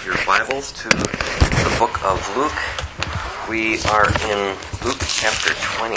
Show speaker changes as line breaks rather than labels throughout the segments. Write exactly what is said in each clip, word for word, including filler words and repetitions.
your Bibles to the book of Luke. We are in Luke chapter twenty.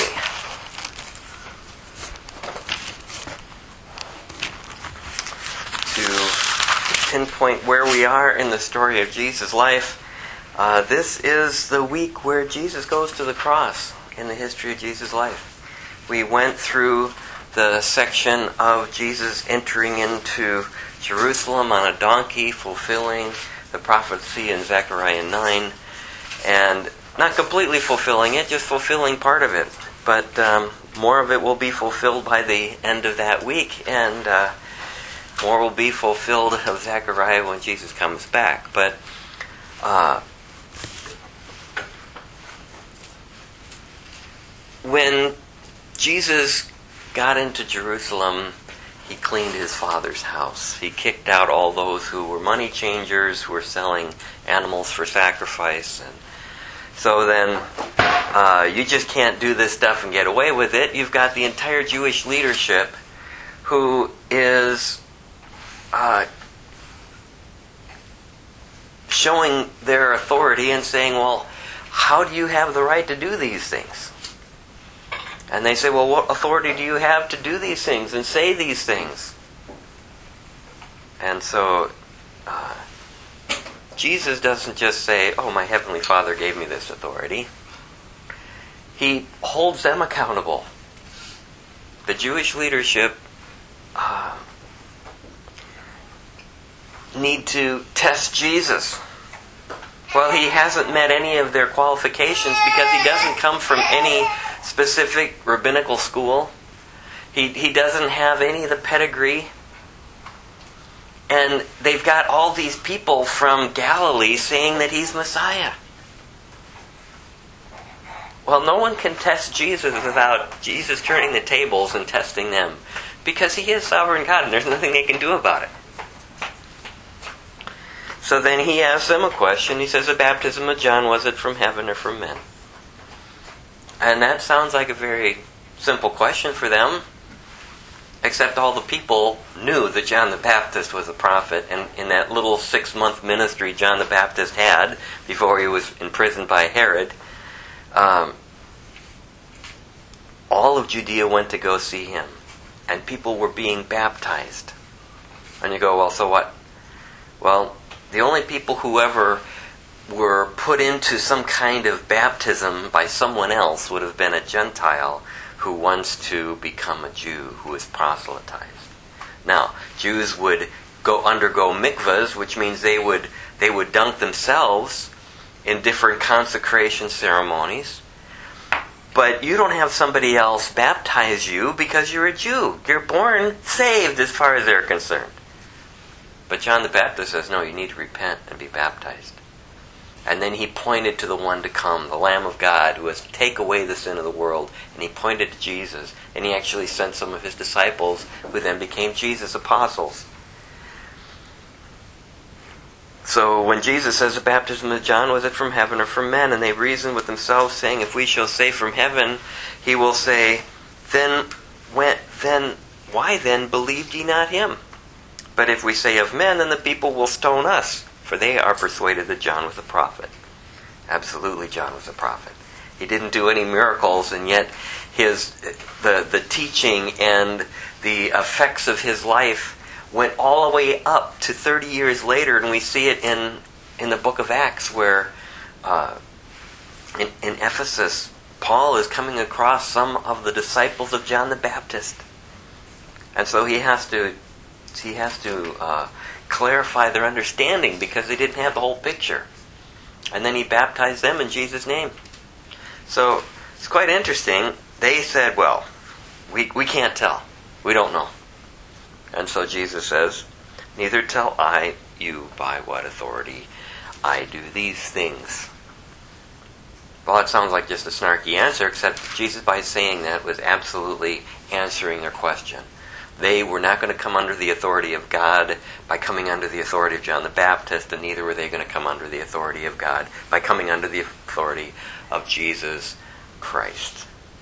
To pinpoint where we are in the story of Jesus' life, uh, this is the week where Jesus goes to the cross in the history of Jesus' life. We went through the section of Jesus entering into Jerusalem on a donkey, fulfilling the prophecy in Zechariah nine, and not completely fulfilling it, just fulfilling part of it. But um, more of it will be fulfilled by the end of that week, and uh, more will be fulfilled of Zechariah when Jesus comes back. But uh, when Jesus got into Jerusalem, he cleaned his father's house. He kicked out all those who were money changers, who were selling animals for sacrifice. And so then, uh, you just can't do this stuff and get away with it. You've got the entire Jewish leadership who is uh, showing their authority and saying, well, how do you have the right to do these things? And they say, well, what authority do you have to do these things and say these things? And so, uh, Jesus doesn't just say, oh, my Heavenly Father gave me this authority. He holds them accountable. The Jewish leadership uh, need to test Jesus. Well, he hasn't met any of their qualifications because he doesn't come from any specific rabbinical school. He he doesn't have any of the pedigree. And they've got all these people from Galilee saying that he's Messiah. Well, no one can test Jesus without Jesus turning the tables and testing them, because he is sovereign God and there's nothing they can do about it. So then he asks them a question. He says, the baptism of John, was it from heaven or from men? And that sounds like a very simple question for them, except all the people knew that John the Baptist was a prophet, and in that little six-month ministry John the Baptist had before he was imprisoned by Herod, um, all of Judea went to go see him, and people were being baptized. And you go, well, so what? Well, the only people who ever were put into some kind of baptism by someone else would have been a Gentile who wants to become a Jew, who is proselytized. Now, Jews would go undergo mikvahs, which means they would they would dunk themselves in different consecration ceremonies. But you don't have somebody else baptize you because you're a Jew. You're born saved as far as they're concerned. But John the Baptist says, no, you need to repent and be baptized. And then he pointed to the one to come, the Lamb of God, who has to take away the sin of the world. And he pointed to Jesus. And he actually sent some of his disciples, who then became Jesus' apostles. So when Jesus says, the baptism of John, was it from heaven or from men? And they reason with themselves, saying, if we shall say from heaven, he will say, then, when, then why then believed ye not him? But if we say of men, then the people will stone us, for they are persuaded that John was a prophet. Absolutely, John was a prophet. He didn't do any miracles, and yet his the the teaching and the effects of his life went all the way up to thirty years later, and we see it in in the book of Acts, where uh, in, in Ephesus, Paul is coming across some of the disciples of John the Baptist, and so he has to he has to. Uh, clarify their understanding because they didn't have the whole picture. And then he baptized them in Jesus' name. So it's quite interesting. They said, well, we we can't tell. We don't know. And so Jesus says, neither tell I you by what authority I do these things. Well, it sounds like just a snarky answer, except Jesus, by saying that, was absolutely answering their question. They were not going to come under the authority of God by coming under the authority of John the Baptist, and neither were they going to come under the authority of God by coming under the authority of Jesus Christ.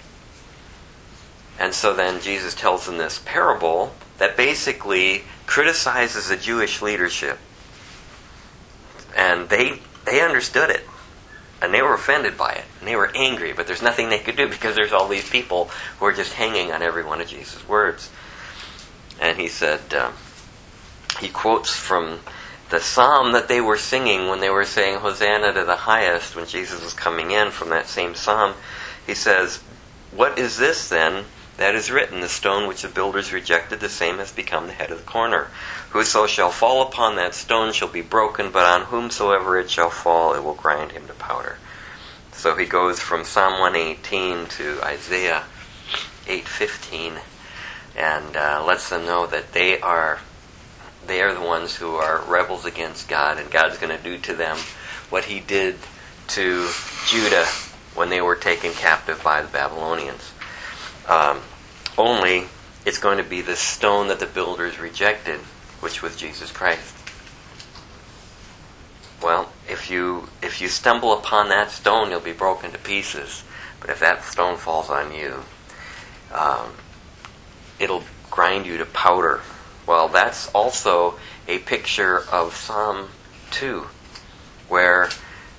And so then Jesus tells them this parable that basically criticizes the Jewish leadership. And And they they understood it. And they were offended by it. And they were angry. But there's nothing they could do because there's all these people who are just hanging on every one of Jesus' words. And he said, um, he quotes from the psalm that they were singing when they were saying Hosanna to the highest when Jesus was coming in, from that same psalm. He says, "What is this then that is written? The stone which the builders rejected, the same has become the head of the corner. Whoso shall fall upon that stone shall be broken, but on whomsoever it shall fall, it will grind him to powder." So he goes from Psalm one eighteen to Isaiah eight fifteen, and uh, lets them know that they are they are the ones who are rebels against God, and God's going to do to them what he did to Judah when they were taken captive by the Babylonians. Um, only it's going to be the stone that the builders rejected, which was Jesus Christ. Well, if you if you stumble upon that stone, you'll be broken to pieces. But if that stone falls on you, um, it'll grind you to powder. Well, that's also a picture of Psalm two, where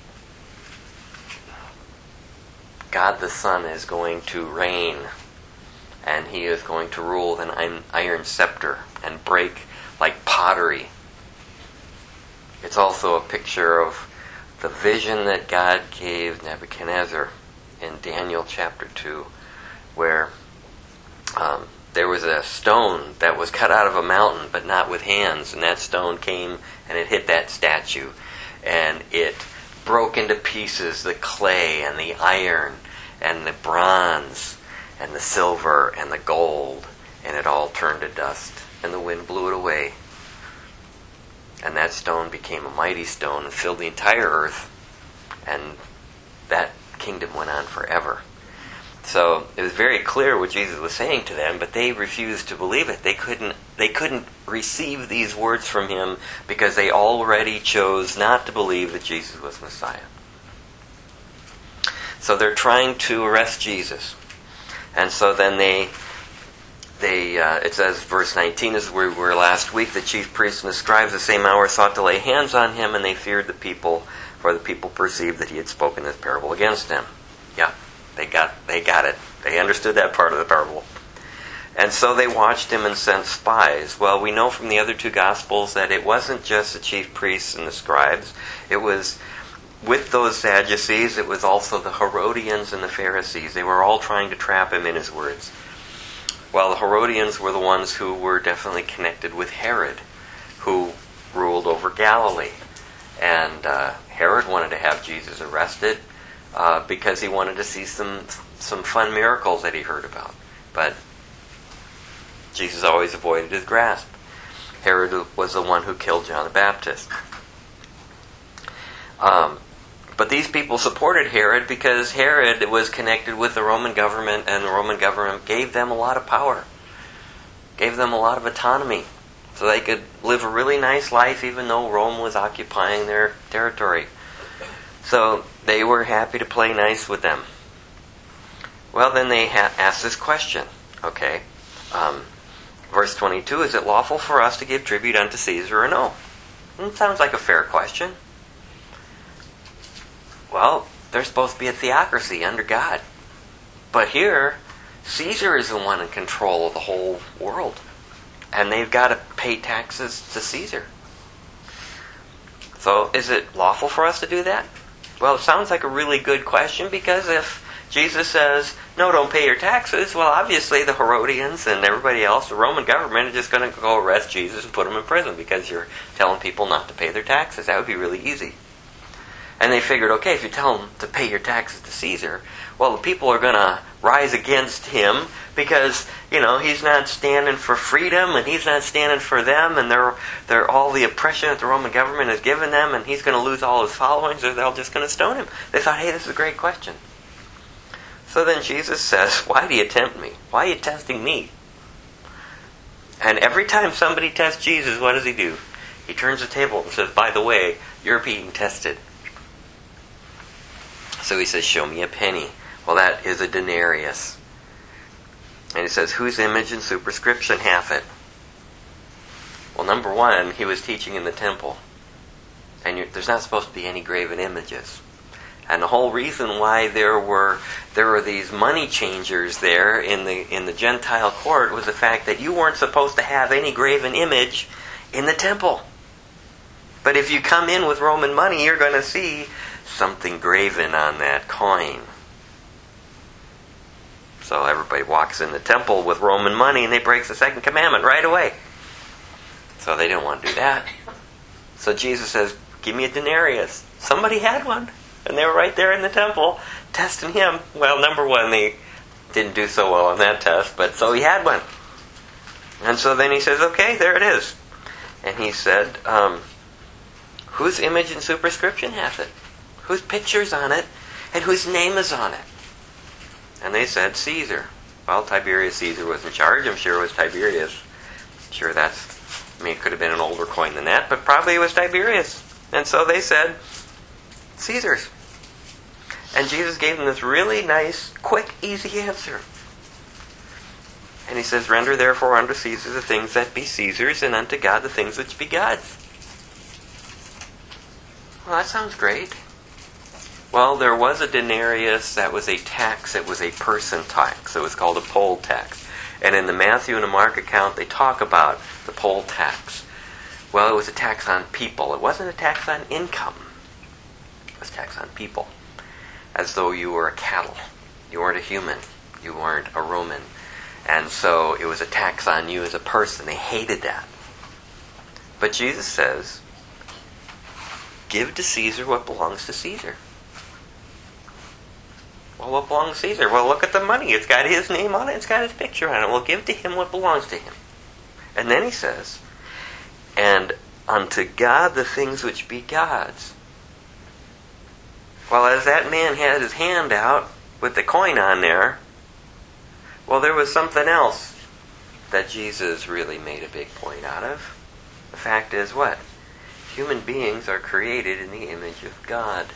God the Son is going to reign, and he is going to rule with an iron scepter and break like pottery. It's also a picture of the vision that God gave Nebuchadnezzar in Daniel chapter two, where um, there was a stone that was cut out of a mountain, but not with hands, and that stone came and it hit that statue, and it broke into pieces the clay and the iron and the bronze and the silver and the gold, and it all turned to dust, and the wind blew it away. And that stone became a mighty stone and filled the entire earth, and that kingdom went on forever. So it was very clear what Jesus was saying to them, but they refused to believe it. They couldn't they couldn't receive these words from him because they already chose not to believe that Jesus was Messiah. So they're trying to arrest Jesus. And so then they They, uh, it says, verse nineteen, is where we were last week, the chief priests and the scribes the same hour sought to lay hands on him, and they feared the people, for the people perceived that he had spoken this parable against them. Yeah, they got they got it. They understood that part of the parable. And so they watched him and sent spies. Well, we know from the other two Gospels that it wasn't just the chief priests and the scribes. It was, with those Sadducees, it was also the Herodians and the Pharisees. They were all trying to trap him in his words. Well, the Herodians were the ones who were definitely connected with Herod, who ruled over Galilee. And uh, Herod wanted to have Jesus arrested uh, because he wanted to see some some fun miracles that he heard about. But Jesus always avoided his grasp. Herod was the one who killed John the Baptist. Um, but these people supported Herod because Herod was connected with the Roman government, and the Roman government gave them a lot of power, gave them a lot of autonomy, so they could live a really nice life even though Rome was occupying their territory. So they were happy to play nice with them. Well, then they ha- asked this question, okay? Um, verse twenty-two, is it lawful for us to give tribute unto Caesar or no? It sounds like a fair question. Well, there's supposed to be a theocracy under God. But here, Caesar is the one in control of the whole world. And they've got to pay taxes to Caesar. So, is it lawful for us to do that? Well, it sounds like a really good question, because if Jesus says, no, don't pay your taxes, well, obviously the Herodians and everybody else, the Roman government, are just going to go arrest Jesus and put him in prison because you're telling people not to pay their taxes. That would be really easy. And they figured, okay, if you tell them to pay your taxes to Caesar, well, the people are going to rise against him because, you know, he's not standing for freedom and he's not standing for them, and they're, they're all the oppression that the Roman government has given them, and he's going to lose all his followings, or they're all just going to stone him. They thought, hey, this is a great question. So then Jesus says, why do you tempt me? Why are you testing me? And every time somebody tests Jesus, what does he do? He turns the table and says, by the way, you're being tested. So he says, show me a penny. Well, that is a denarius. And he says, whose image and superscription hath it? Well, number one, he was teaching in the temple. And you're, there's not supposed to be any graven images. And the whole reason why there were there were these money changers there in the in the Gentile court was the fact that you weren't supposed to have any graven image in the temple. But if you come in with Roman money, you're going to see something graven on that coin. So everybody walks in the temple with Roman money and they break the second commandment right away. So they didn't want to do that. So Jesus says, give me a denarius. Somebody had one. And they were right there in the temple testing him. Well, number one, they didn't do so well on that test, but so he had one. And so then he says, okay, there it is. And he said, um, whose image and superscription hath it? Whose picture's on it? And whose name is on it? And they said, Caesar. Well, Tiberius Caesar was in charge. I'm sure it was Tiberius. I'm sure that's, I mean, it could have been an older coin than that, but probably it was Tiberius. And so they said, Caesar's. And Jesus gave them this really nice, quick, easy answer. And he says, render therefore unto Caesar the things that be Caesar's, and unto God the things which be God's. Well, that sounds great. Well, there was a denarius that was a tax. It was a person tax. It was called a poll tax. And in the Matthew and the Mark account, they talk about the poll tax. Well, it was a tax on people. It wasn't a tax on income. It was a tax on people. As though you were a cattle. You weren't a human. You weren't a Roman. And so it was a tax on you as a person. They hated that. But Jesus says, give to Caesar what belongs to Caesar. Well, what belongs to Caesar? Well, look at the money. It's got his name on it. It's got his picture on it. Well, give to him what belongs to him. And then he says, and unto God the things which be God's. Well, as that man had his hand out with the coin on there, well, there was something else that Jesus really made a big point out of. The fact is what? Human beings are created in the image of God.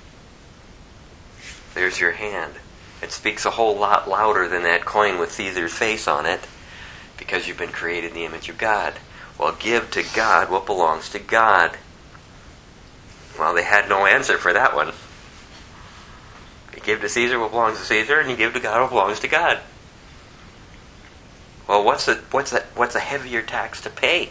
There's your hand. It speaks a whole lot louder than that coin with Caesar's face on it, because you've been created in the image of God. Well, give to God what belongs to God. Well, they had no answer for that one. You give to Caesar what belongs to Caesar, and you give to God what belongs to God. Well, what's a, what's a, what's a heavier tax to pay?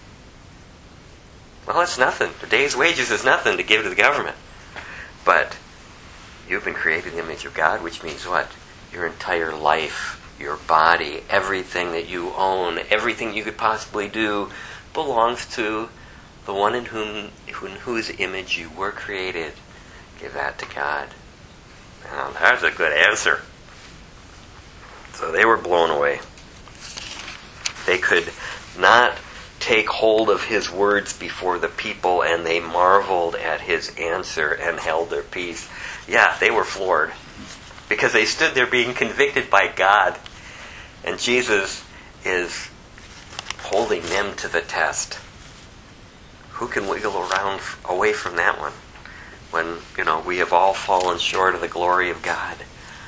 Well, it's nothing. A day's wages is nothing to give to the government. But you've been created in the image of God, which means what? Your entire life, your body, everything that you own, everything you could possibly do belongs to the one in whom, in whose image you were created. Give that to God. Now, that's a good answer. So they were blown away. They could not take hold of his words before the people, and they marveled at his answer and held their peace. Yeah, they were floored, because they stood there being convicted by God, and Jesus is holding them to the test. Who can wiggle around away from that one when, you know, we have all fallen short of the glory of God?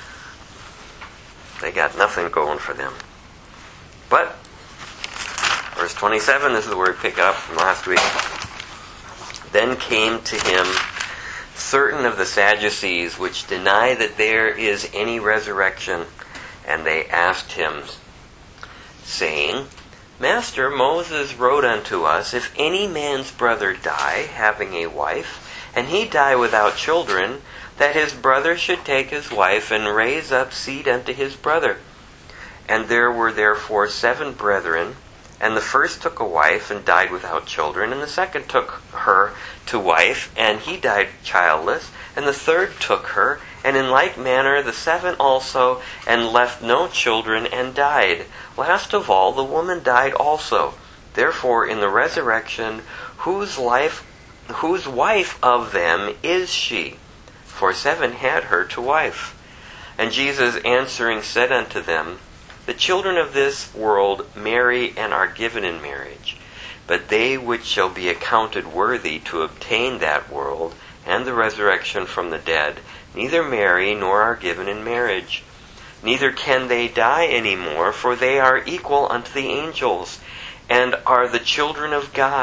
They got nothing going for them. But verse twenty-seven, this is where we pick up from last week. Then came to him certain of the Sadducees, which deny that there is any resurrection, and they asked him, saying, Master, Moses wrote unto us, if any man's brother die, having a wife, and he die without children, that his brother should take his wife, and raise up seed unto his brother. And there were therefore seven brethren, and the first took a wife, and died without children, and the second took her to wife, and he died childless, and the third took her, and in like manner the seven also, and left no children, and died. Last of all, the woman died also. Therefore, in the resurrection, whose life, whose wife of them is she? For seven had her to wife. And Jesus answering said unto them, the children of this world marry and are given in marriage, but they which shall be accounted worthy to obtain that world and the resurrection from the dead, neither marry nor are given in marriage. Neither can they die any more, for they are equal unto the angels, and are the children of God.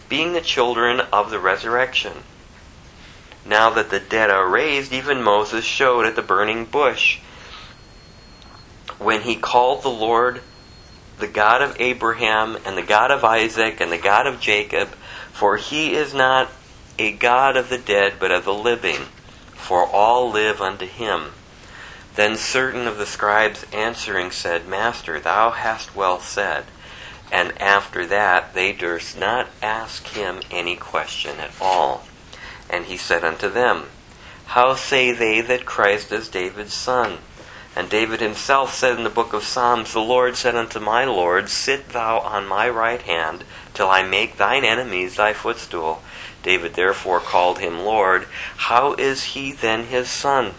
being the children of the resurrection. Now that the dead are raised, even Moses showed at the burning bush, when he called the Lord the God of Abraham and the God of Isaac and the God of Jacob, for he is not a God of the dead, but of the living, for all live unto him. Then certain of the scribes answering said, Master, thou hast well said. And after that they durst not ask him any question at all. And he said unto them, How say they that Christ is David's son? And David himself said in the book of Psalms, The Lord said unto my Lord, Sit thou on my right hand, till I make thine enemies thy footstool. David therefore called him Lord. How is he then his son?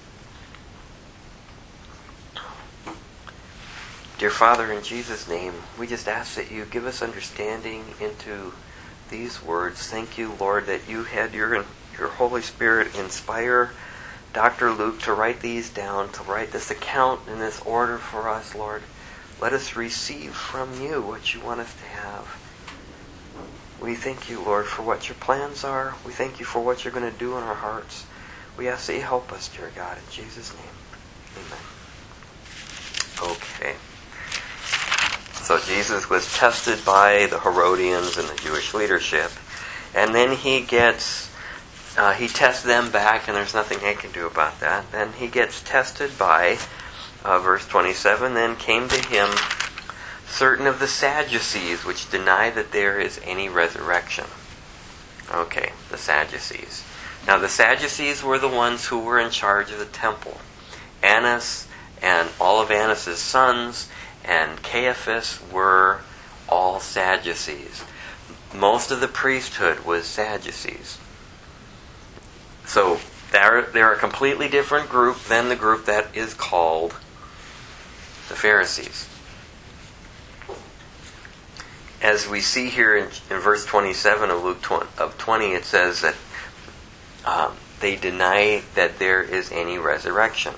Dear Father, in Jesus' name, we just ask that you give us understanding into these words. Thank you, Lord, that you had your, your Holy Spirit inspire Doctor Luke to write these down, to write this account in this order for us, Lord. Let us receive from you what you want us to have. We thank you, Lord, for what your plans are. We thank you for what you're going to do in our hearts. We ask that you help us, dear God, in Jesus' name. Amen. Okay. So Jesus was tested by the Herodians and the Jewish leadership. And then he gets... Uh, he tests them back, and there's nothing they can do about that. Then he gets tested by, uh, verse twenty-seven, Then came to him certain of the Sadducees, which deny that there is any resurrection. Okay, the Sadducees. Now the Sadducees were the ones who were in charge of the temple. Annas and all of Annas' sons and Caiaphas were all Sadducees. Most of the priesthood was Sadducees. So they're, they're a completely different group than the group that is called the Pharisees. As we see here in, in verse twenty-seven of Luke twenty, it says that um, they deny that there is any resurrection.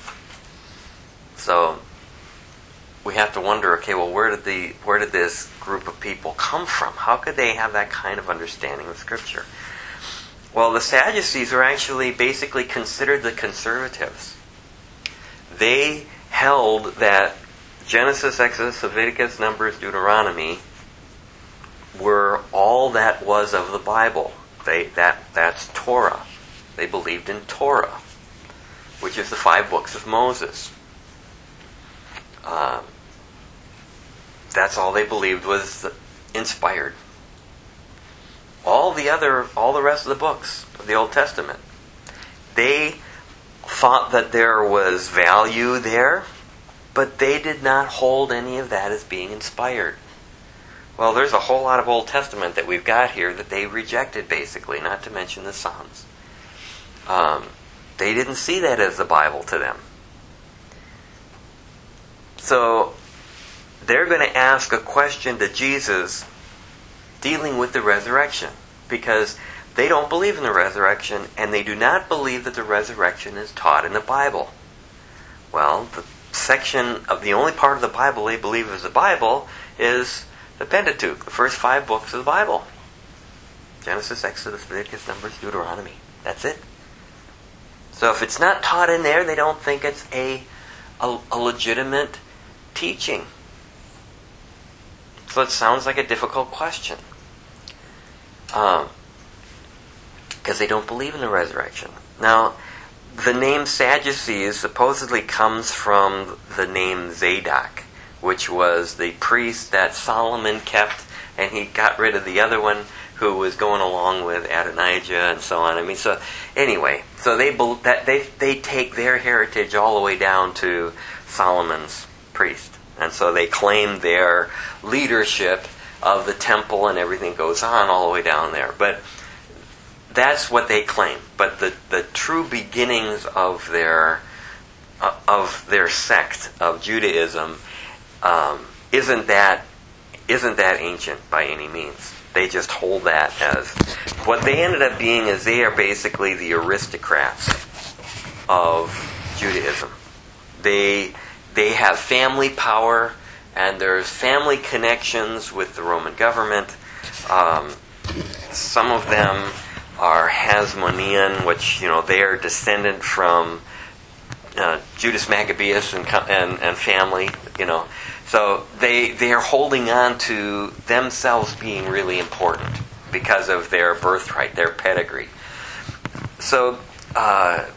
So we have to wonder, okay, well, where did the where did this group of people come from? How could they have that kind of understanding of Scripture? Well, the Sadducees are actually basically considered the conservatives. They held that Genesis, Exodus, Leviticus, Numbers, Deuteronomy were all that was of the Bible. They that that's Torah. They believed in Torah, which is the five books of Moses. Um, that's all they believed was inspired. All the other, all the rest of the books of the Old Testament, they thought that there was value there, but they did not hold any of that as being inspired. Well, there's a whole lot of Old Testament that we've got here that they rejected, basically, not to mention the Psalms. Um, they didn't see that as the Bible to them. So they're going to ask a question to Jesus dealing with the resurrection, because they don't believe in the resurrection, and they do not believe that the resurrection is taught in the Bible. Well, the section of the only part of the Bible they believe is the Bible is the Pentateuch, the first five books of the Bible. Genesis, Exodus, Leviticus, Numbers, Deuteronomy. That's it. So if it's not taught in there, they don't think it's a, a, a legitimate teaching. So it sounds like a difficult question. Um, because they don't believe in the resurrection. Now, the name Sadducees supposedly comes from the name Zadok, which was the priest that Solomon kept, and he got rid of the other one who was going along with Adonijah and so on. I mean, so anyway, so they that they they take their heritage all the way down to Solomon's priest, and so they claim their leadership of the temple, and everything goes on all the way down there. But that's what they claim. But the, the true beginnings of their uh, of their sect of Judaism um, isn't that isn't that ancient by any means. They just hold that as what they ended up being is they are basically the aristocrats of Judaism. They they have family power. And there's family connections with the Roman government. Um, some of them are Hasmonean, which, you know, they are descendant from uh, Judas Maccabeus and, and and family, you know. So they they are holding on to themselves being really important because of their birthright, their pedigree. So uh,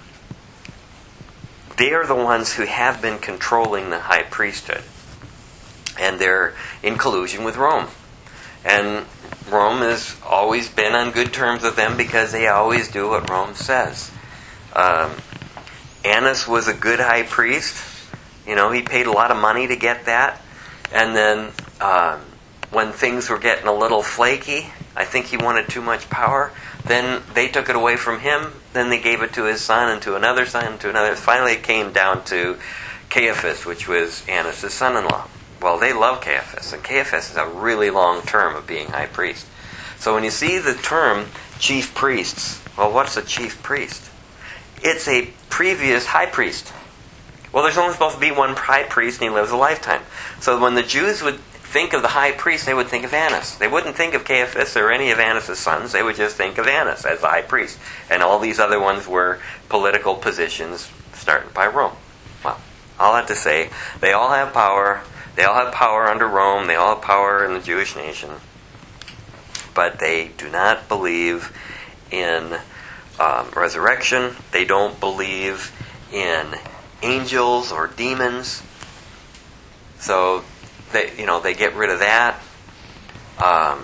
they are the ones who have been controlling the high priesthood, and they're in collusion with Rome. And Rome has always been on good terms with them because they always do what Rome says. Um, Annas was a good high priest. You know, he paid a lot of money to get that. And then um, when things were getting a little flaky, I think he wanted too much power, then they took it away from him. Then they gave it to his son and to another son and to another. Finally it came down to Caiaphas, which was Annas' son-in-law. Well, they love Caiaphas, and Caiaphas is a really long term of being high priest. So when you see the term chief priests, well, what's a chief priest? It's a previous high priest. Well, there's only supposed to be one high priest, and he lives a lifetime. So when the Jews would think of the high priest, they would think of Annas. They wouldn't think of Caiaphas or any of Annas' sons. They would just think of Annas as the high priest. And all these other ones were political positions started by Rome. Well, all I have to say, they all have power. They all have power under Rome. They all have power in the Jewish nation. But they do not believe in um, resurrection. They don't believe in angels or demons. So they, you know, they get rid of that. Um,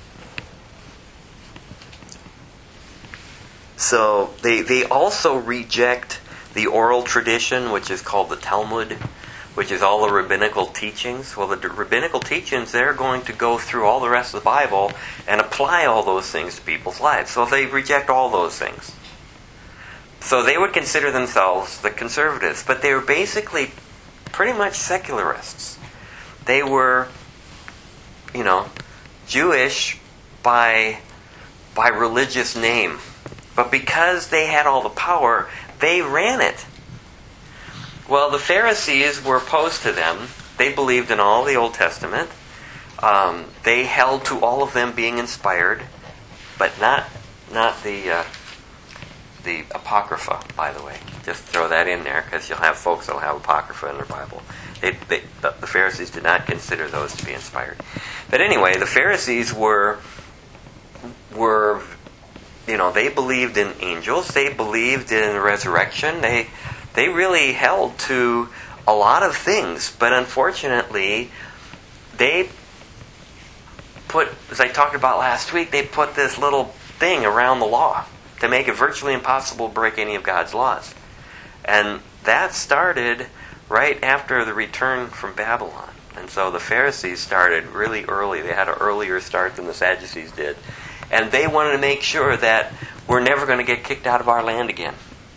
so they they also reject the oral tradition, which is called the Talmud, which is all the rabbinical teachings. Well, the rabbinical teachings, they're going to go through all the rest of the Bible and apply all those things to people's lives. So they reject all those things. So they would consider themselves the conservatives, but they were basically pretty much secularists. They were, you know, Jewish by by religious name. But because they had all the power, they ran it. Well, the Pharisees were opposed to them. They believed in all the Old Testament. Um, they held to all of them being inspired, but not not the uh, the Apocrypha, by the way. Just throw that in there, because you'll have folks that will have Apocrypha in their Bible. They, they, the, the Pharisees did not consider those to be inspired. But anyway, the Pharisees were were, you know, they believed in angels. They believed in resurrection. They They really held to a lot of things, but unfortunately, they put, as I talked about last week, they put this little thing around the law to make it virtually impossible to break any of God's laws. And that started right after the return from Babylon. And so the Pharisees started really early. They had an earlier start than the Sadducees did. And they wanted to make sure that we're never going to get kicked out of our land again.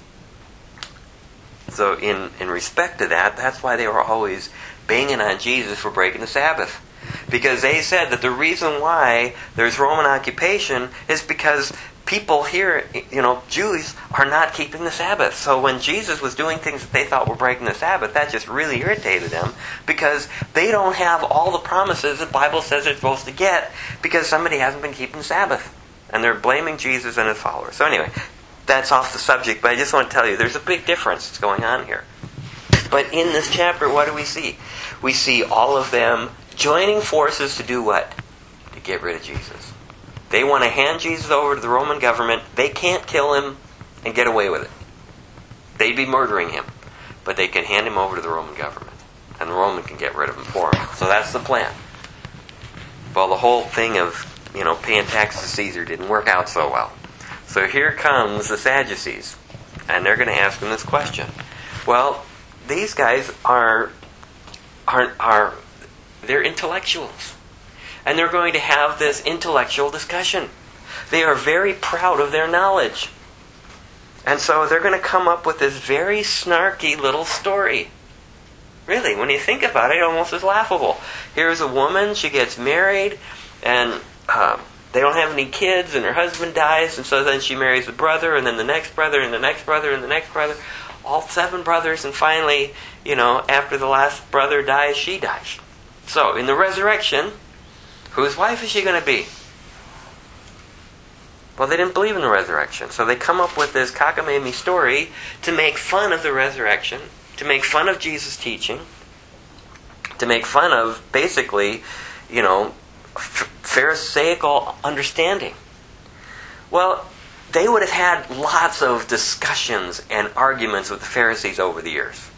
So in, in respect to that, that's why they were always banging on Jesus for breaking the Sabbath. Because they said that the reason why there's Roman occupation is because people here, you know, Jews, are not keeping the Sabbath. So when Jesus was doing things that they thought were breaking the Sabbath, that just really irritated them, because they don't have all the promises the Bible says they're supposed to get because somebody hasn't been keeping the Sabbath. And they're blaming Jesus and his followers. So anyway, that's off the subject, but I just want to tell you, there's a big difference that's going on here. But in this chapter, what do we see? We see all of them joining forces to do what? To get rid of Jesus. They want to hand Jesus over to the Roman government. They can't kill him and get away with it. They'd be murdering him. But they can hand him over to the Roman government. And the Roman can get rid of him for him. So that's the plan. Well, the whole thing of, you know, paying taxes to Caesar didn't work out so well. So here comes the Sadducees, and they're going to ask them this question. Well, these guys are, are, are they're intellectuals, and they're going to have this intellectual discussion. They are very proud of their knowledge. And so they're going to come up with this very snarky little story. Really, when you think about it, it almost is laughable. Here's a woman, she gets married, and um, they don't have any kids, and her husband dies, and so then she marries the brother, and then the next brother, and the next brother, and the next brother, all seven brothers, and finally, you know, after the last brother dies, she dies. So, in the resurrection, whose wife is she going to be? Well, they didn't believe in the resurrection. So they come up with this cockamamie story to make fun of the resurrection, to make fun of Jesus' teaching, to make fun of, basically, you know, Pharisaical understanding. Well, they would have had lots of discussions and arguments with the Pharisees over the years.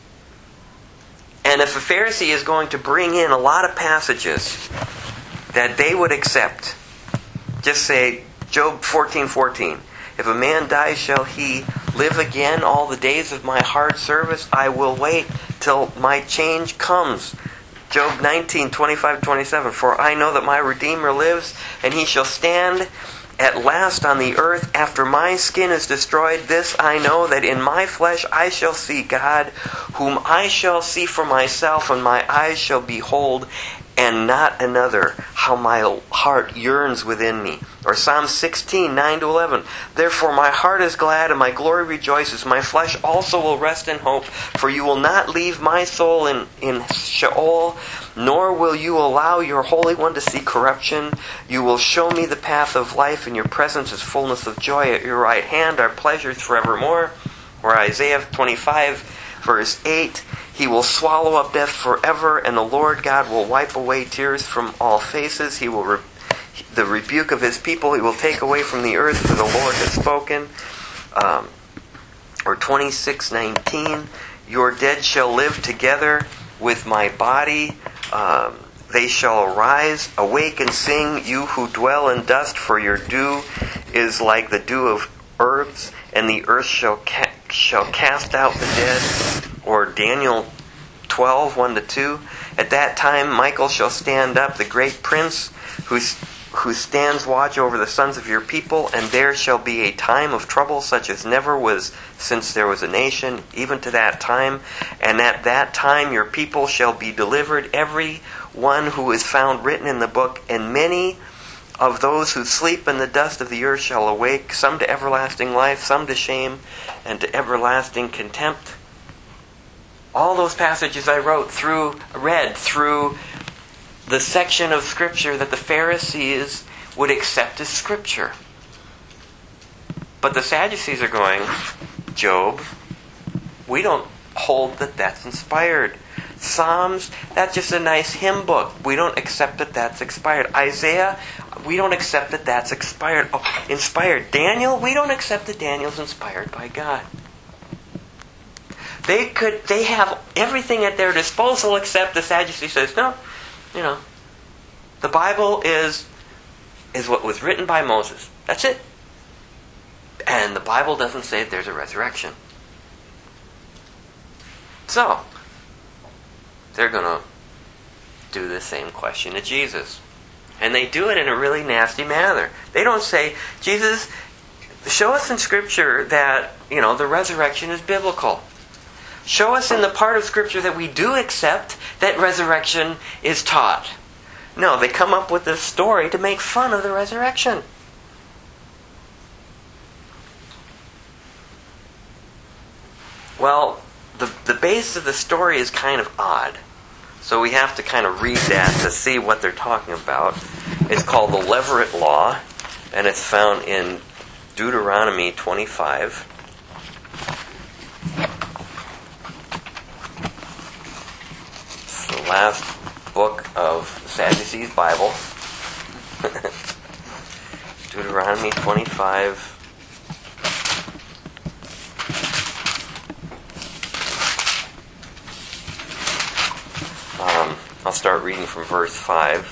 And if a Pharisee is going to bring in a lot of passages that they would accept, just say, Job fourteen fourteen. If a man dies, shall he live again all the days of my hard service? I will wait till my change comes. Job nineteen twenty-five twenty-seven. For I know that my Redeemer lives, and he shall stand at last on the earth after my skin is destroyed. This I know, that in my flesh I shall see God, whom I shall see for myself, and my eyes shall behold, and not another. How my heart yearns within me. Or Psalm sixteen nine to eleven. Therefore my heart is glad, and my glory rejoices. My flesh also will rest in hope, for you will not leave my soul in, in Sheol, nor will you allow your Holy One to see corruption. You will show me the path of life, and your presence is fullness of joy. At your right hand are pleasures forevermore. Or Isaiah twenty-five verse eight. He will swallow up death forever, and the Lord God will wipe away tears from all faces. He will re- the rebuke of his people he will take away from the earth, for the Lord has spoken. Um, or twenty-six nineteen. Your dead shall live together with my body. Um, they shall arise, awake and sing, you who dwell in dust, for your dew is like the dew of herbs, and the earth shall ca- shall cast out the dead. Or Daniel twelve one to two. At that time Michael shall stand up, the great prince, who, who stands watch over the sons of your people, and there shall be a time of trouble such as never was since there was a nation, even to that time. And at that time your people shall be delivered, every one who is found written in the book, and many of those who sleep in the dust of the earth shall awake, some to everlasting life, some to shame, and to everlasting contempt. All those passages I wrote through, read through the section of Scripture that the Pharisees would accept as Scripture. But the Sadducees are going, Job, we don't hold that that's inspired. Psalms, that's just a nice hymn book. We don't accept that that's expired. Isaiah, we don't accept that that's expired. Oh, inspired. Daniel, we don't accept that Daniel's inspired by God. They could. They have everything at their disposal except the Sadducee says, no, you know, the Bible is is what was written by Moses. That's it. And the Bible doesn't say there's a resurrection. So, they're going to do the same question to Jesus. And they do it in a really nasty manner. They don't say, Jesus, show us in Scripture that, you know, the resurrection is biblical. Show us in the part of Scripture that we do accept that resurrection is taught. No, they come up with this story to make fun of the resurrection. Well, the, the base of the story is kind of odd. So we have to kind of read that to see what they're talking about. It's called the Levirate Law, and it's found in Deuteronomy twenty-five. It's the last book of the Sadducees' Bible. Deuteronomy twenty-five. Um, I'll start reading from verse five.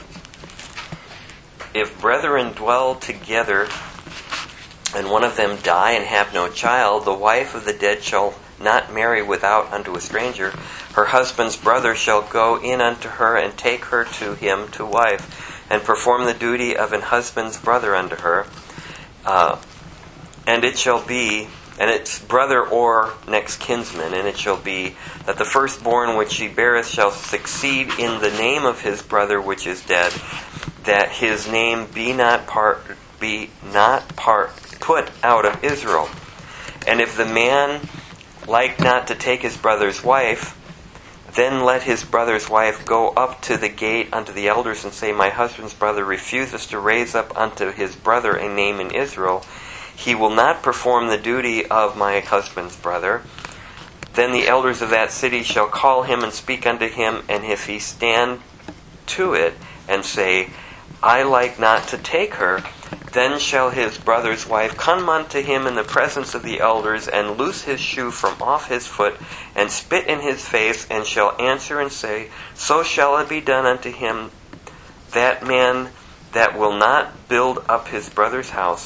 If brethren dwell together, and one of them die and have no child, the wife of the dead shall not marry without unto a stranger. Her husband's brother shall go in unto her, and take her to him to wife, and perform the duty of an husband's brother unto her. Uh, and it shall be, and its brother or next kinsman, and it shall be that the firstborn which she beareth shall succeed in the name of his brother which is dead, that his name be not part be not part put out of Israel. And if the man like not to take his brother's wife, Then let his brother's wife go up to the gate unto the elders and say, My husband's brother refuses to raise up unto his brother a name in Israel. He will not perform the duty of my husband's brother. Then the elders of that city shall call him and speak unto him, and if he stand to it and say, I like not to take her, then shall his brother's wife come unto him in the presence of the elders, and loose his shoe from off his foot, and spit in his face, and shall answer and say, So shall it be done unto him, that man that will not build up his brother's house,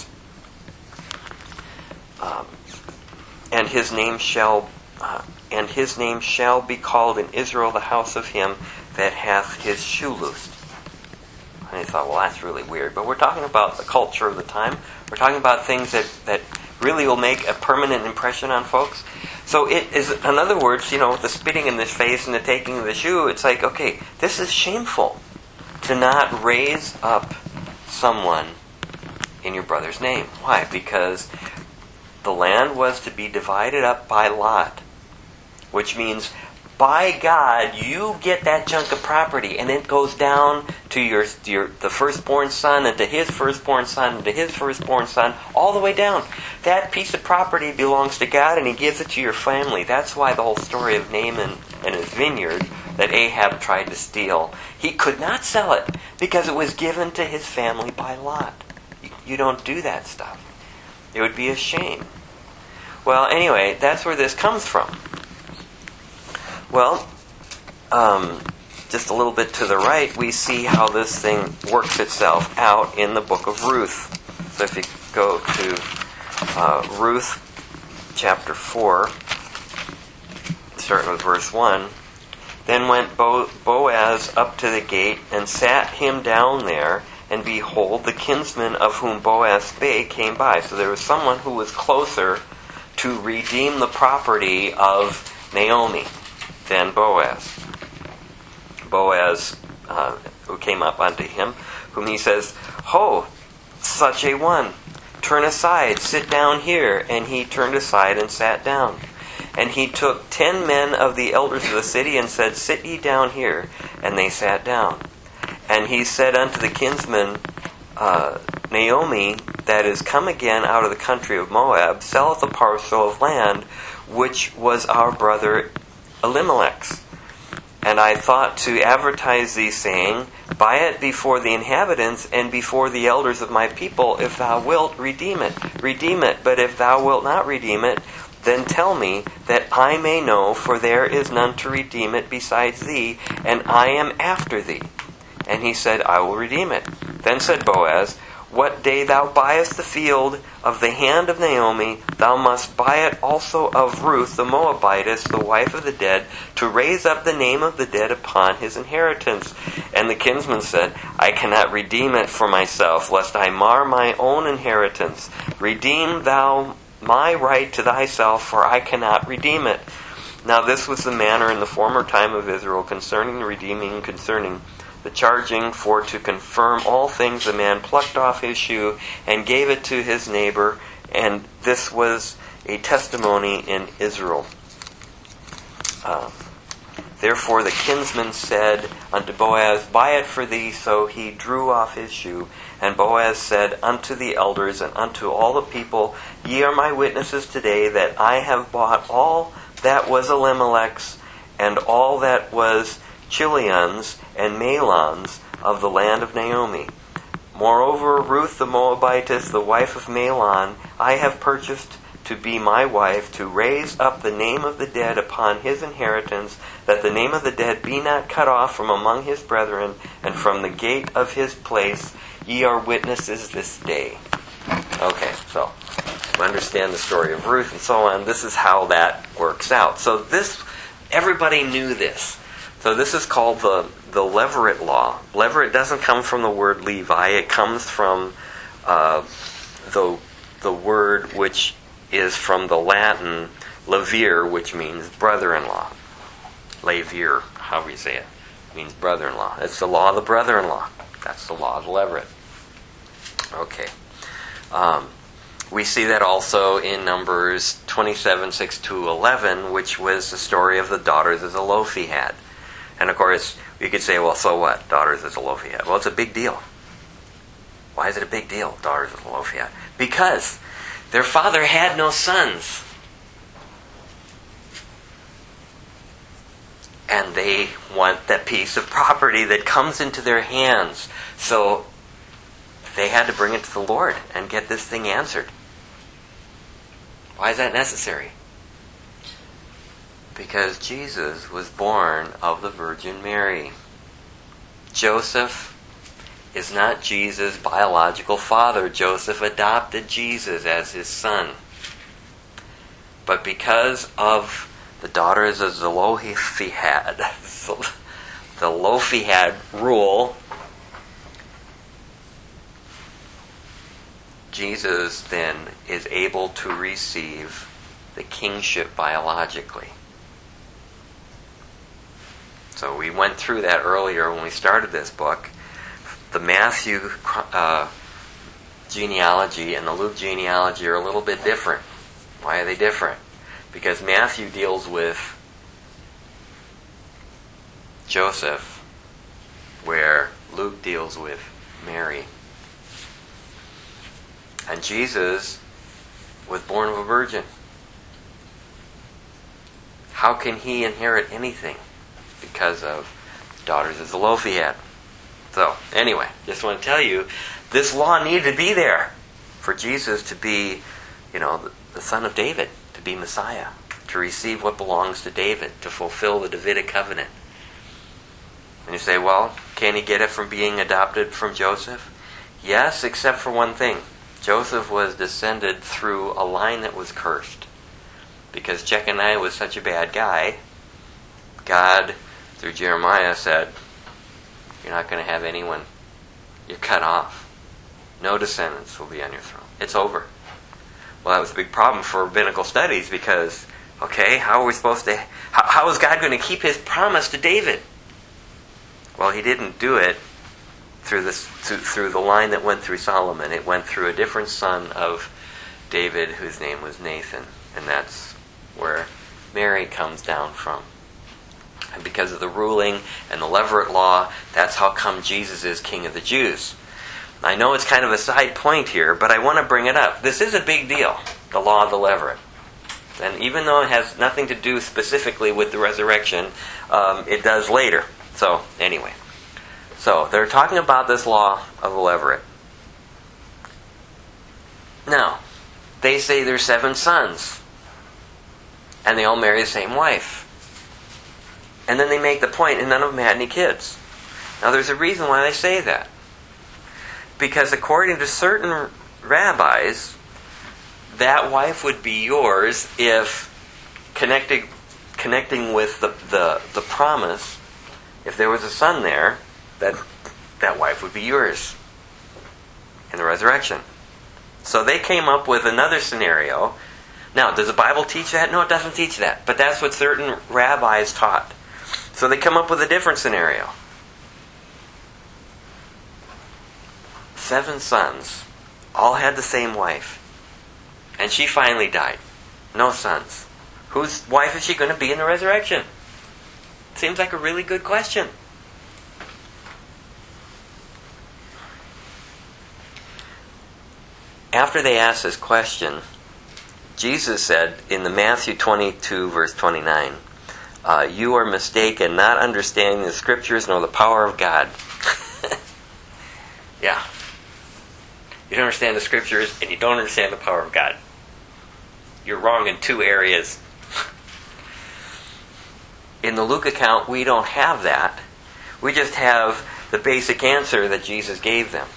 um, and his name shall uh, and his name shall be called in Israel the house of him that hath his shoe loosed. And I thought, well, that's really weird. But we're talking about the culture of the time. We're talking about things that, that really will make a permanent impression on folks. So it is, in other words, you know, the spitting in the face and the taking of the shoe, it's like, okay, this is shameful to not raise up someone in your brother's name. Why? Because the land was to be divided up by lot, which means by God, you get that chunk of property, and it goes down to your, your the firstborn son, and to his firstborn son, and to his firstborn son, all the way down. That piece of property belongs to God, and He gives it to your family. That's why the whole story of Naaman and his vineyard that Ahab tried to steal, he could not sell it because it was given to his family by lot. You, you don't do that stuff. It would be a shame. Well, anyway, that's where this comes from. Well, um, just a little bit to the right, we see how this thing works itself out in the book of Ruth. So if you go to uh, Ruth chapter four, starting with verse one, Then went Bo- Boaz up to the gate and sat him down there, and behold, the kinsman of whom Boaz spake came by. So there was someone who was closer to redeem the property of Naomi than Boaz. Boaz, uh, who came up unto him, whom he says, Ho, such a one, turn aside, sit down here. And he turned aside and sat down. And he took ten men of the elders of the city and said, Sit ye down here. And they sat down. And he said unto the kinsman, uh, Naomi, that is come again out of the country of Moab, selleth a parcel of land, which was our brother Elimelech's. And I thought to advertise thee, saying, Buy it before the inhabitants and before the elders of my people. If thou wilt, redeem it. Redeem it. But if thou wilt not redeem it, then tell me, that I may know, for there is none to redeem it besides thee, and I am after thee. And he said, I will redeem it. Then said Boaz, What day thou buyest the field of the hand of Naomi, thou must buy it also of Ruth the Moabitess, the wife of the dead, to raise up the name of the dead upon his inheritance. And the kinsman said, I cannot redeem it for myself, lest I mar my own inheritance. Redeem thou my right to thyself, for I cannot redeem it. Now this was the manner in the former time of Israel concerning the redeeming, concerning the charging, for to confirm all things a man plucked off his shoe and gave it to his neighbor, and this was a testimony in Israel. Uh, Therefore the kinsman said unto Boaz, Buy it for thee. So he drew off his shoe. And Boaz said unto the elders and unto all the people, Ye are my witnesses today that I have bought all that was Elimelech's, and all that was Chilion's and Mahlon's of the land of Naomi. Moreover, Ruth the Moabitess, the wife of Mahlon, I have purchased to be my wife, to raise up the name of the dead upon his inheritance, that the name of the dead be not cut off from among his brethren, and from the gate of his place. Ye are witnesses this day. Okay, so we understand the story of Ruth and so on. This is how that works out. So this, everybody knew this. So this is called the, the Levirate law. Levirate doesn't come from the word Levi. It comes from uh, the the word which is from the Latin levir, which means brother-in-law. Levir, however you say it, means brother-in-law. It's the law of the brother-in-law. That's the law of the Levirate. Okay. Um, We see that also in Numbers twenty-seven, six to eleven, which was the story of the daughters of Zelophehad. And of course, you could say, well, so what? Daughters of Zelophehad. Well, it's a big deal. Why is it a big deal, daughters of Zelophehad? Because their father had no sons. And they want that piece of property that comes into their hands. So they had to bring it to the Lord and get this thing answered. Why is that necessary? Because Jesus was born of the Virgin Mary. Joseph is not Jesus' biological father. Joseph adopted Jesus as his son. But because of the daughters of Zelophehad, the Zelophehad rule, Jesus then is able to receive the kingship biologically. So we went through that earlier when we started this book. The Matthew uh, genealogy and the Luke genealogy are a little bit different. Why are they different? Because Matthew deals with Joseph, where Luke deals with Mary. And Jesus was born of a virgin. How can he inherit anything? Because of daughters of Zelophehad. So, anyway, just want to tell you, this law needed to be there for Jesus to be, you know, the, the son of David, to be Messiah, to receive what belongs to David, to fulfill the Davidic covenant. And you say, well, can he get it from being adopted from Joseph? Yes, except for one thing. Joseph was descended through a line that was cursed. Because Jeconiah was such a bad guy, God, through Jeremiah, said, you're not going to have anyone. You're cut off. No descendants will be on your throne. It's over. Well, that was a big problem for rabbinical studies because, okay, how are we supposed to, how, how is God going to keep his promise to David? Well, he didn't do it through this through, through the line that went through Solomon. It went through a different son of David whose name was Nathan. And that's where Mary comes down from. And because of the ruling and the Levirate law, that's how come Jesus is King of the Jews. I know it's kind of a side point here, but I want to bring it up. This is a big deal, the law of the Levirate. And even though it has nothing to do specifically with the resurrection, um, it does later. So, anyway. So, they're talking about this law of the Levirate. Now, they say there's seven sons. And they all marry the same wife. And then they make the point, and none of them had any kids. Now, there's a reason why they say that. Because according to certain rabbis, that wife would be yours if connecting connecting with the, the, the promise, if there was a son there, that that wife would be yours in the resurrection. So they came up with another scenario. Now, does the Bible teach that? No, it doesn't teach that. But that's what certain rabbis taught. So they come up with a different scenario. Seven sons, all had the same wife. And she finally died. No sons. Whose wife is she going to be in the resurrection? Seems like a really good question. After they asked this question, Jesus said in the Matthew twenty-two, verse twenty-nine, uh, you are mistaken, not understanding the Scriptures nor the power of God. Yeah. You don't understand the Scriptures and you don't understand the power of God. You're wrong in two areas. In the Luke account, we don't have that. We just have the basic answer that Jesus gave them.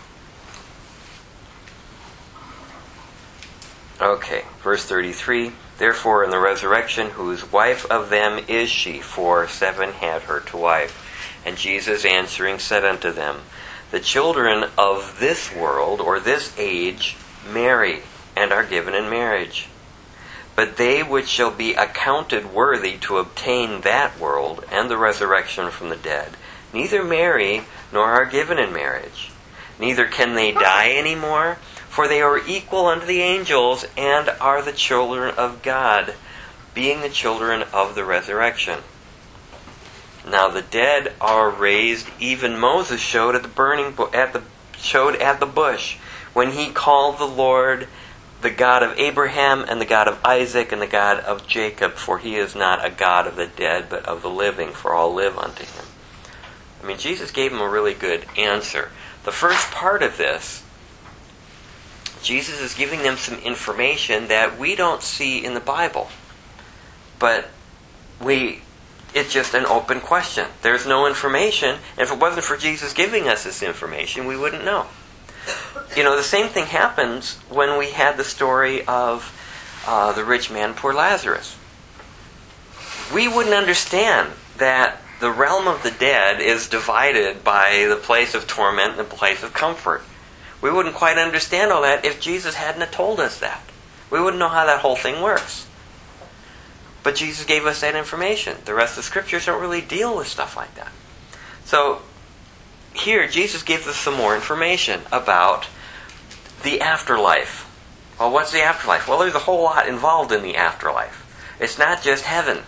Okay, verse thirty-three. Therefore, in the resurrection, whose wife of them is she? For seven had her to wife. And Jesus answering said unto them, the children of this world, or this age, marry, and are given in marriage. But they which shall be accounted worthy to obtain that world, and the resurrection from the dead, neither marry, nor are given in marriage. Neither can they die any more, For they are equal unto the angels, and are the children of God, being the children of the resurrection. Now the dead are raised, even Moses showed at the burning bu- at the showed at the bush, when he called the Lord the God of Abraham, and the God of Isaac, and the God of Jacob. For he is not a God of the dead, but of the living, for all live unto him. I mean, Jesus gave him a really good answer. The first part of this, Jesus is giving them some information that we don't see in the Bible. But we, it's just an open question. There's no information. And if it wasn't for Jesus giving us this information, we wouldn't know. You know, the same thing happens when we had the story of uh, the rich man, poor Lazarus. We wouldn't understand that the realm of the dead is divided by the place of torment and the place of comfort. We wouldn't quite understand all that if Jesus hadn't have told us that. We wouldn't know how that whole thing works. But Jesus gave us that information. The rest of the scriptures don't really deal with stuff like that. So, here, Jesus gives us some more information about the afterlife. Well, what's the afterlife? Well, there's a whole lot involved in the afterlife. It's not just heaven.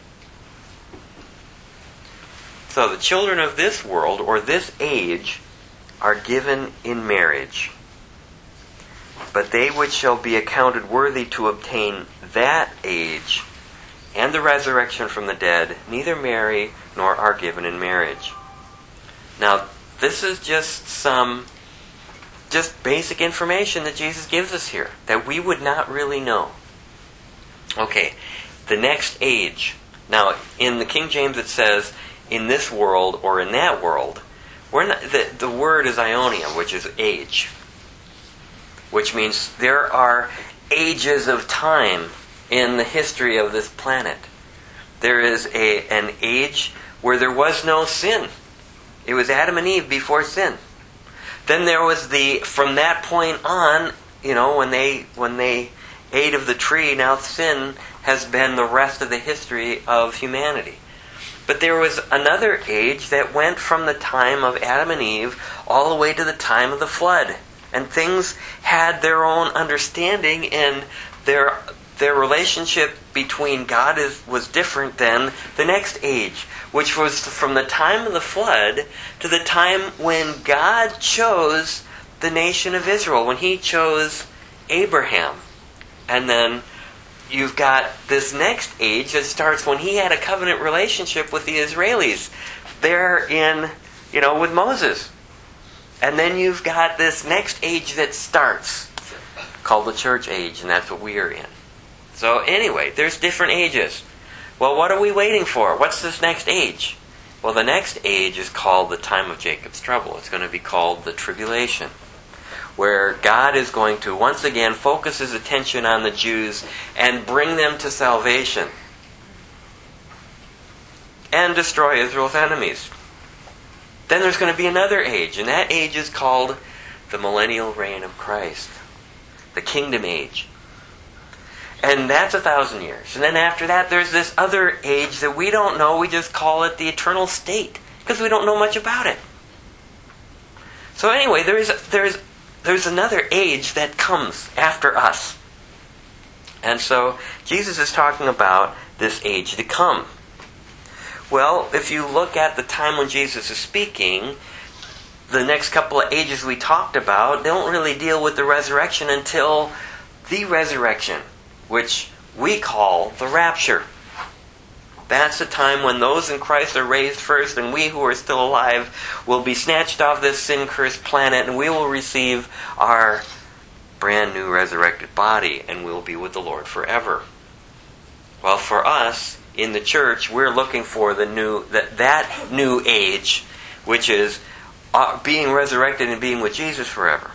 So the children of this world, or this age, are given in marriage. But they which shall be accounted worthy to obtain that age and the resurrection from the dead, neither marry nor are given in marriage. Now, this is just some just basic information that Jesus gives us here that we would not really know. Okay, the next age. Now, in the King James it says, in this world or in that world. We're not, the, the word is Ionia, which is age. Which means there are ages of time in the history of this planet. There is a an age where there was no sin. It was Adam and Eve before sin. Then there was the, from that point on, you know, when they when they ate of the tree, now sin has been the rest of the history of humanity. But there was another age that went from the time of Adam and Eve all the way to the time of the flood. And things had their own understanding, and their their relationship between God is, was different than the next age, which was from the time of the flood to the time when God chose the nation of Israel, when He chose Abraham. And then you've got this next age that starts when He had a covenant relationship with the Israelis there in, you know, with Moses. And then you've got this next age that starts, called the church age, and that's what we are in. So anyway, there's different ages. Well, what are we waiting for? What's this next age? Well, the next age is called the time of Jacob's trouble. It's going to be called the tribulation, where God is going to once again focus His attention on the Jews and bring them to salvation and destroy Israel's enemies. Then there's going to be another age, and that age is called the millennial reign of Christ, the kingdom age. And that's a thousand years. And then after that, there's this other age that we don't know. We just call it the eternal state, because we don't know much about it. So anyway, there is there's there's another age that comes after us. And so Jesus is talking about this age to come. Well, if you look at the time when Jesus is speaking, the next couple of ages we talked about, they don't really deal with the resurrection until the resurrection, which we call the rapture. That's the time when those in Christ are raised first, and we who are still alive will be snatched off this sin-cursed planet, and we will receive our brand new resurrected body, and we'll be with the Lord forever. Well, for us, in the church, we're looking for the new that, that new age, which is uh, being resurrected and being with Jesus forever.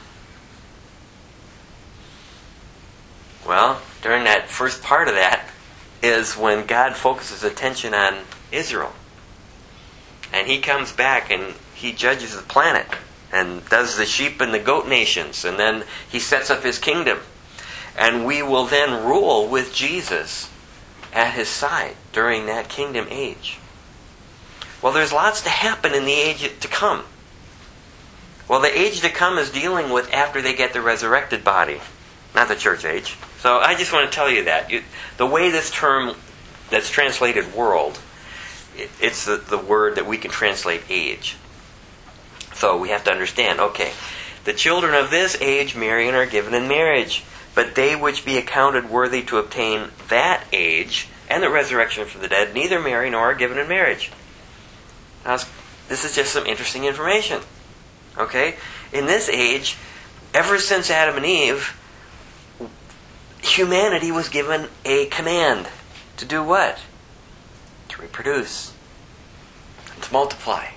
Well, during that first part of that is when God focuses attention on Israel. And He comes back and He judges the planet and does the sheep and the goat nations. And then He sets up His kingdom. And we will then rule with Jesus at His side during that kingdom age. Well, there's lots to happen in the age to come. Well, the age to come is dealing with after they get the resurrected body, not the church age. So I just want to tell you that. You, the way this term that's translated world, it, it's the, the word that we can translate age. So we have to understand, okay, the children of this age marry and are given in marriage, but they which be accounted worthy to obtain that age and the resurrection from the dead neither marry nor are given in marriage. Now, this is just some interesting information. Okay? In this age, ever since Adam and Eve, humanity was given a command to do what? To reproduce. And to multiply.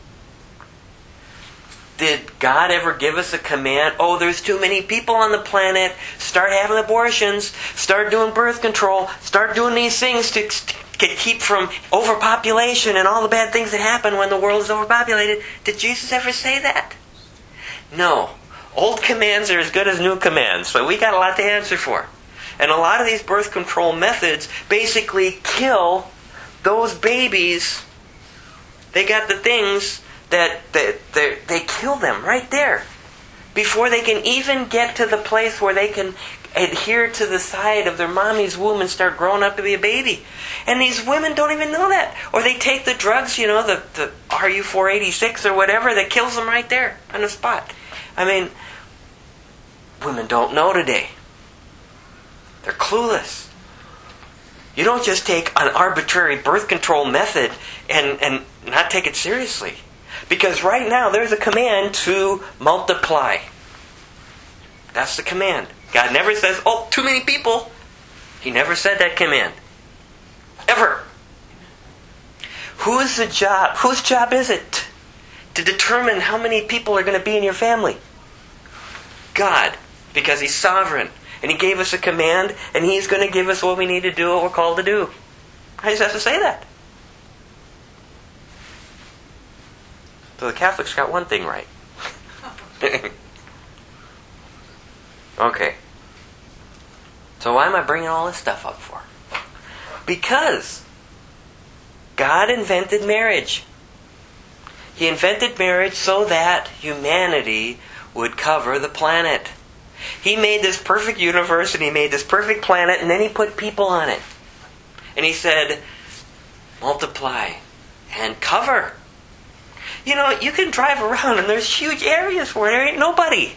Did God ever give us a command? Oh, there's too many people on the planet. Start having abortions. Start doing birth control. Start doing these things to, to keep from overpopulation and all the bad things that happen when the world is overpopulated. Did Jesus ever say that? No. Old commands are as good as new commands. So we got a lot to answer for. And a lot of these birth control methods basically kill those babies. They got the things that, that, that they kill them right there. Before they can even get to the place where they can adhere to the side of their mommy's womb and start growing up to be a baby. And these women don't even know that. Or they take the drugs, you know, the, the R U four eighty-six or whatever, that kills them right there on the spot. I mean, women don't know today. They're clueless. You don't just take an arbitrary birth control method and, and not take it seriously. Because right now there's a command to multiply. That's the command. God never says, oh, too many people. He never said that command. Ever. Whose the job? Whose job is it to determine how many people are going to be in your family? God. Because He's sovereign. And He gave us a command, and He's going to give us what we need to do, what we're called to do. I just have to say that. So the Catholics got one thing right. Okay. So why am I bringing all this stuff up for? Because God invented marriage. He invented marriage so that humanity would cover the planet. He made this perfect universe and He made this perfect planet, and then He put people on it. And He said, multiply and cover. You know, you can drive around and there's huge areas where there ain't nobody.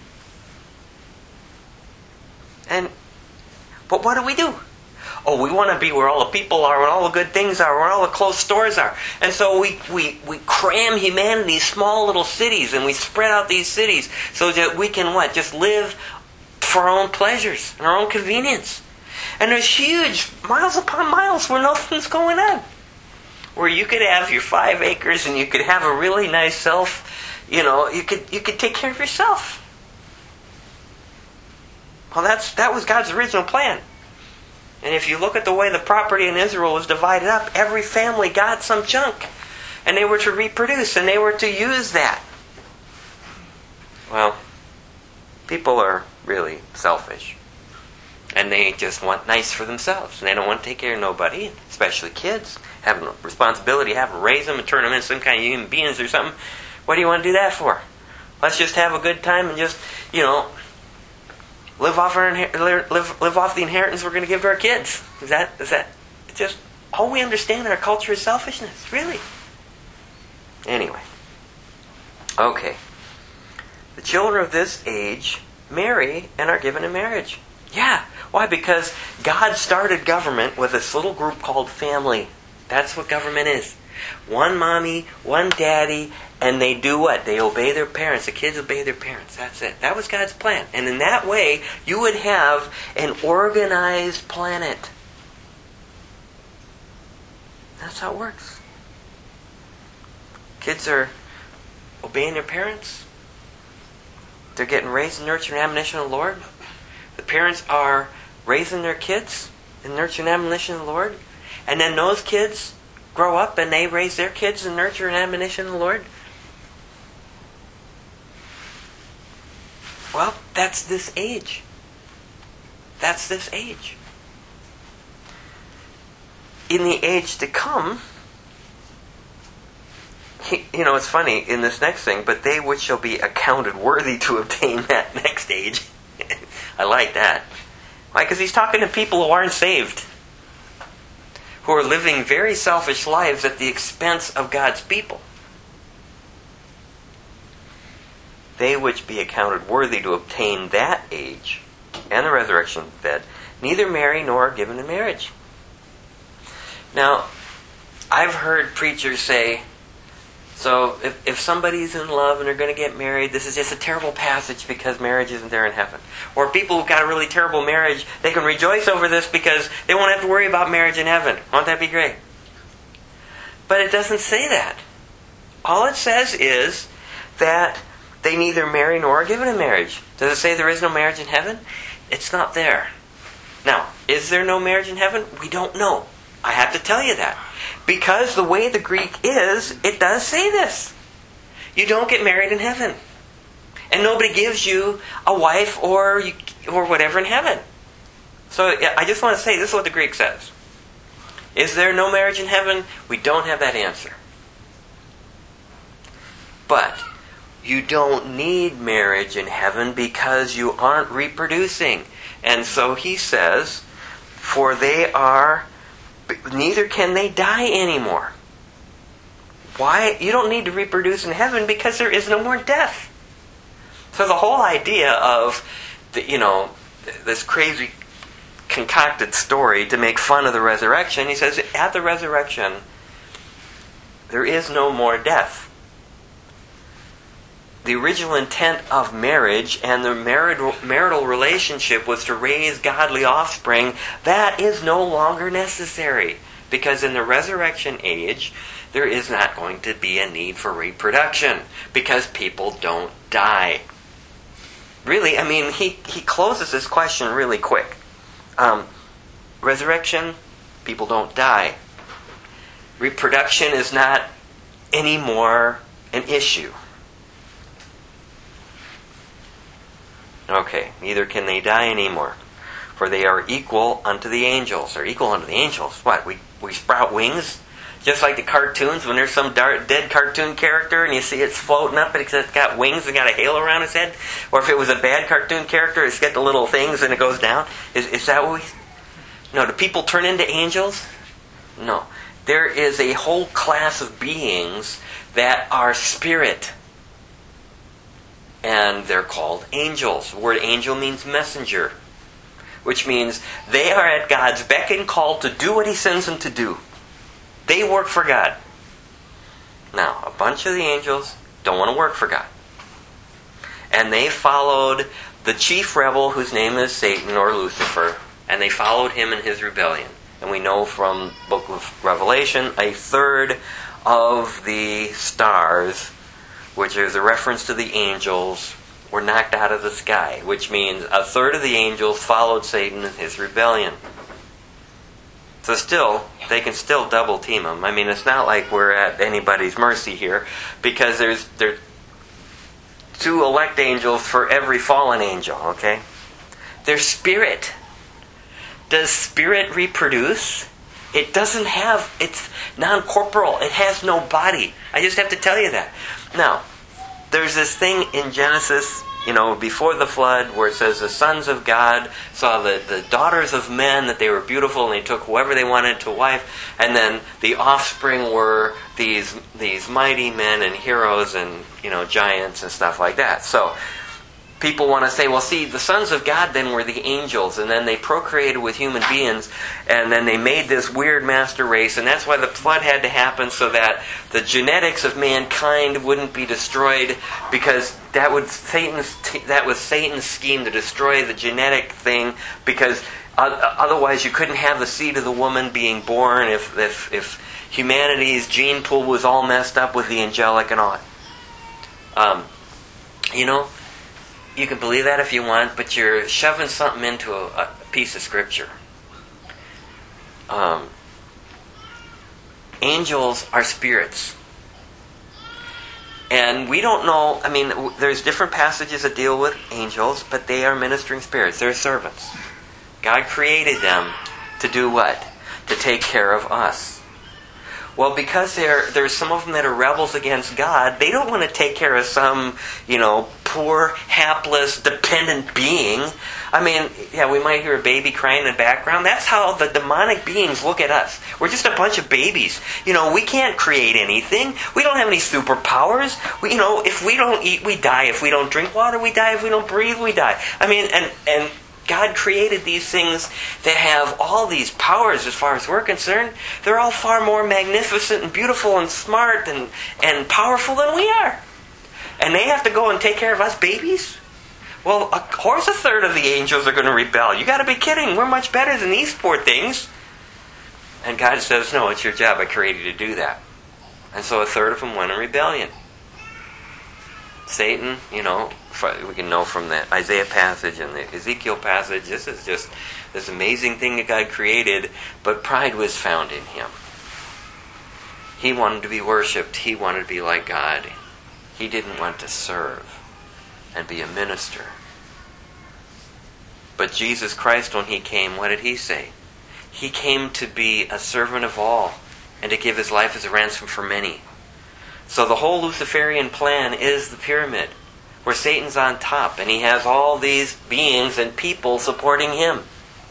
And, but what do we do? Oh, we want to be where all the people are, where all the good things are, where all the close stores are. And so we, we, we cram humanity in these small little cities, and we spread out these cities so that we can what? Just live for our own pleasures and our own convenience. And there's huge, miles upon miles, where nothing's going on. Where you could have your five acres and you could have a really nice self, you know, you could you could take care of yourself. Well, that's that was God's original plan. And if you look at the way the property in Israel was divided up, every family got some chunk. And they were to reproduce, and they were to use that. Well, people are really selfish. And they just want nice for themselves. And they don't want to take care of nobody, especially kids. Having a responsibility, have to raise them and turn them into some kind of human beings or something. What do you want to do that for? Let's just have a good time and just, you know, live off our inher- live live off the inheritance we're going to give to our kids. Is that is that it's just all we understand in our culture is selfishness, really. Anyway, okay. The children of this age marry and are given in marriage. Yeah, why? Because God started government with this little group called family. That's what government is. One mommy, one daddy, and they do what? They obey their parents. The kids obey their parents. That's it. That was God's plan. And in that way, you would have an organized planet. That's how it works. Kids are obeying their parents. They're getting raised in nurture and admonition of the Lord. The parents are raising their kids in nurture and admonition of the Lord. And then those kids grow up and they raise their kids in nurture and admonition of the Lord. Well, that's this age. That's this age. In the age to come, he, you know, it's funny in this next thing, but they which shall be accounted worthy to obtain that next age. I like that. Why? Because he's talking to people who aren't saved, who are living very selfish lives at the expense of God's people. They which be accounted worthy to obtain that age and the resurrection of the dead, neither marry nor are given in marriage. Now, I've heard preachers say, so if, if somebody's in love and they're going to get married, this is just a terrible passage because marriage isn't there in heaven. Or people who've got a really terrible marriage, they can rejoice over this because they won't have to worry about marriage in heaven. Won't that be great? But it doesn't say that. All it says is that they neither marry nor are given in marriage. Does it say there is no marriage in heaven? It's not there. Now, is there no marriage in heaven? We don't know. I have to tell you that. Because the way the Greek is, it does say this. You don't get married in heaven. And nobody gives you a wife or or whatever in heaven. So I just want to say, this is what the Greek says. Is there no marriage in heaven? We don't have that answer. But you don't need marriage in heaven because you aren't reproducing. And so he says, for they are... neither can they die anymore. Why? You don't need to reproduce in heaven because there is no more death. So the whole idea of, the, you know, this crazy concocted story to make fun of the resurrection, he says, at the resurrection, there is no more death. The original intent of marriage and the marital, marital relationship was to raise godly offspring. That is no longer necessary. Because in the resurrection age, there is not going to be a need for reproduction. Because people don't die. Really, I mean, he, he closes this question really quick. Um, resurrection, people don't die. Reproduction is not anymore an issue. Okay, neither can they die anymore, for they are equal unto the angels. They're equal unto the angels. What, we, we sprout wings? Just like the cartoons, when there's some dark, dead cartoon character and you see it's floating up and it's got wings and got a halo around its head? Or if it was a bad cartoon character, it's got the little things and it goes down? Is, is that what we... No, do people turn into angels? No. There is a whole class of beings that are spirit. And they're called angels. The word angel means messenger, which means they are at God's beck and call to do what He sends them to do. They work for God. Now, a bunch of the angels don't want to work for God. And they followed the chief rebel whose name is Satan or Lucifer, and they followed him in his rebellion. And we know from the book of Revelation, a third of the stars, which is a reference to the angels, were knocked out of the sky, which means a third of the angels followed Satan in his rebellion. So still, they can still double team him. I mean, it's not like we're at anybody's mercy here, because there's there's two elect angels for every fallen angel, okay? They're spirit. Does spirit reproduce? It doesn't have, it's non-corporal. It has no body. I just have to tell you that. Now, there's this thing in Genesis, you know, before the flood, where it says the sons of God saw the, the daughters of men, that they were beautiful, and they took whoever they wanted to wife, and then the offspring were these these mighty men and heroes and, you know, giants and stuff like that. So, people want to say, well, see, the sons of God then were the angels, and then they procreated with human beings, and then they made this weird master race, and that's why the flood had to happen, so that the genetics of mankind wouldn't be destroyed, because that would Satan's that was Satan's scheme to destroy the genetic thing, because otherwise you couldn't have the seed of the woman being born if if, if humanity's gene pool was all messed up with the angelic and all that. Um, you know. You can believe that if you want, but you're shoving something into a, a piece of scripture. Um, angels are spirits. And we don't know, I mean, there's different passages that deal with angels, but they are ministering spirits. They're servants. God created them to do what? To take care of us. Well, because there there's some of them that are rebels against God, they don't want to take care of some, you know, poor, hapless, dependent being. I mean, yeah, we might hear a baby crying in the background. That's how the demonic beings look at us. We're just a bunch of babies. You know, we can't create anything. We don't have any superpowers. We, you know, if we don't eat, we die. If we don't drink water, we die. If we don't breathe, we die. I mean, and and God created these things that have all these powers as far as we're concerned. They're all far more magnificent and beautiful and smart and, and powerful than we are. And they have to go and take care of us babies? Well, of course a third of the angels are going to rebel. You got to be kidding. We're much better than these poor things. And God says, no, it's your job. I created you to do that. And so a third of them went in rebellion. Satan, you know, we can know from the Isaiah passage and the Ezekiel passage, this is just this amazing thing that God created, but pride was found in him. He wanted to be worshipped. He wanted to be like God. He didn't want to serve and be a minister. But Jesus Christ, when He came, what did He say? He came to be a servant of all and to give His life as a ransom for many. So the whole Luciferian plan is the pyramid, where Satan's on top, and he has all these beings and people supporting him.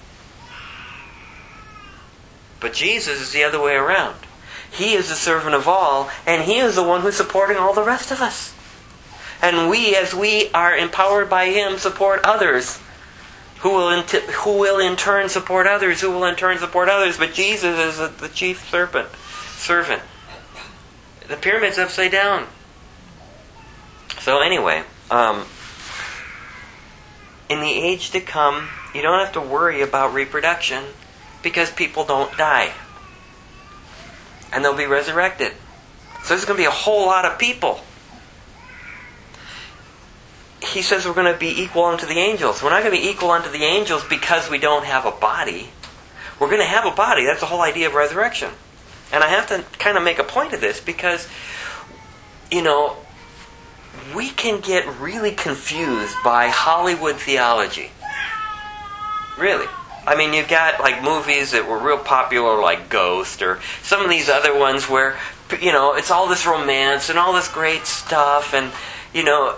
But Jesus is the other way around. He is the servant of all, and He is the one who's supporting all the rest of us. And we, as we are empowered by Him, support others, who will in, t- who will in turn support others, who will in turn support others. But Jesus is the chief serpent, servant. The pyramid's upside down. So anyway, um, in the age to come, you don't have to worry about reproduction because people don't die. And they'll be resurrected. So there's going to be a whole lot of people. He says we're going to be equal unto the angels. We're not going to be equal unto the angels because we don't have a body. We're going to have a body. That's the whole idea of resurrection. And I have to kind of make a point of this because, you know, we can get really confused by Hollywood theology. Really. I mean, you've got like movies that were real popular like Ghost or some of these other ones where, you know, it's all this romance and all this great stuff and, you know,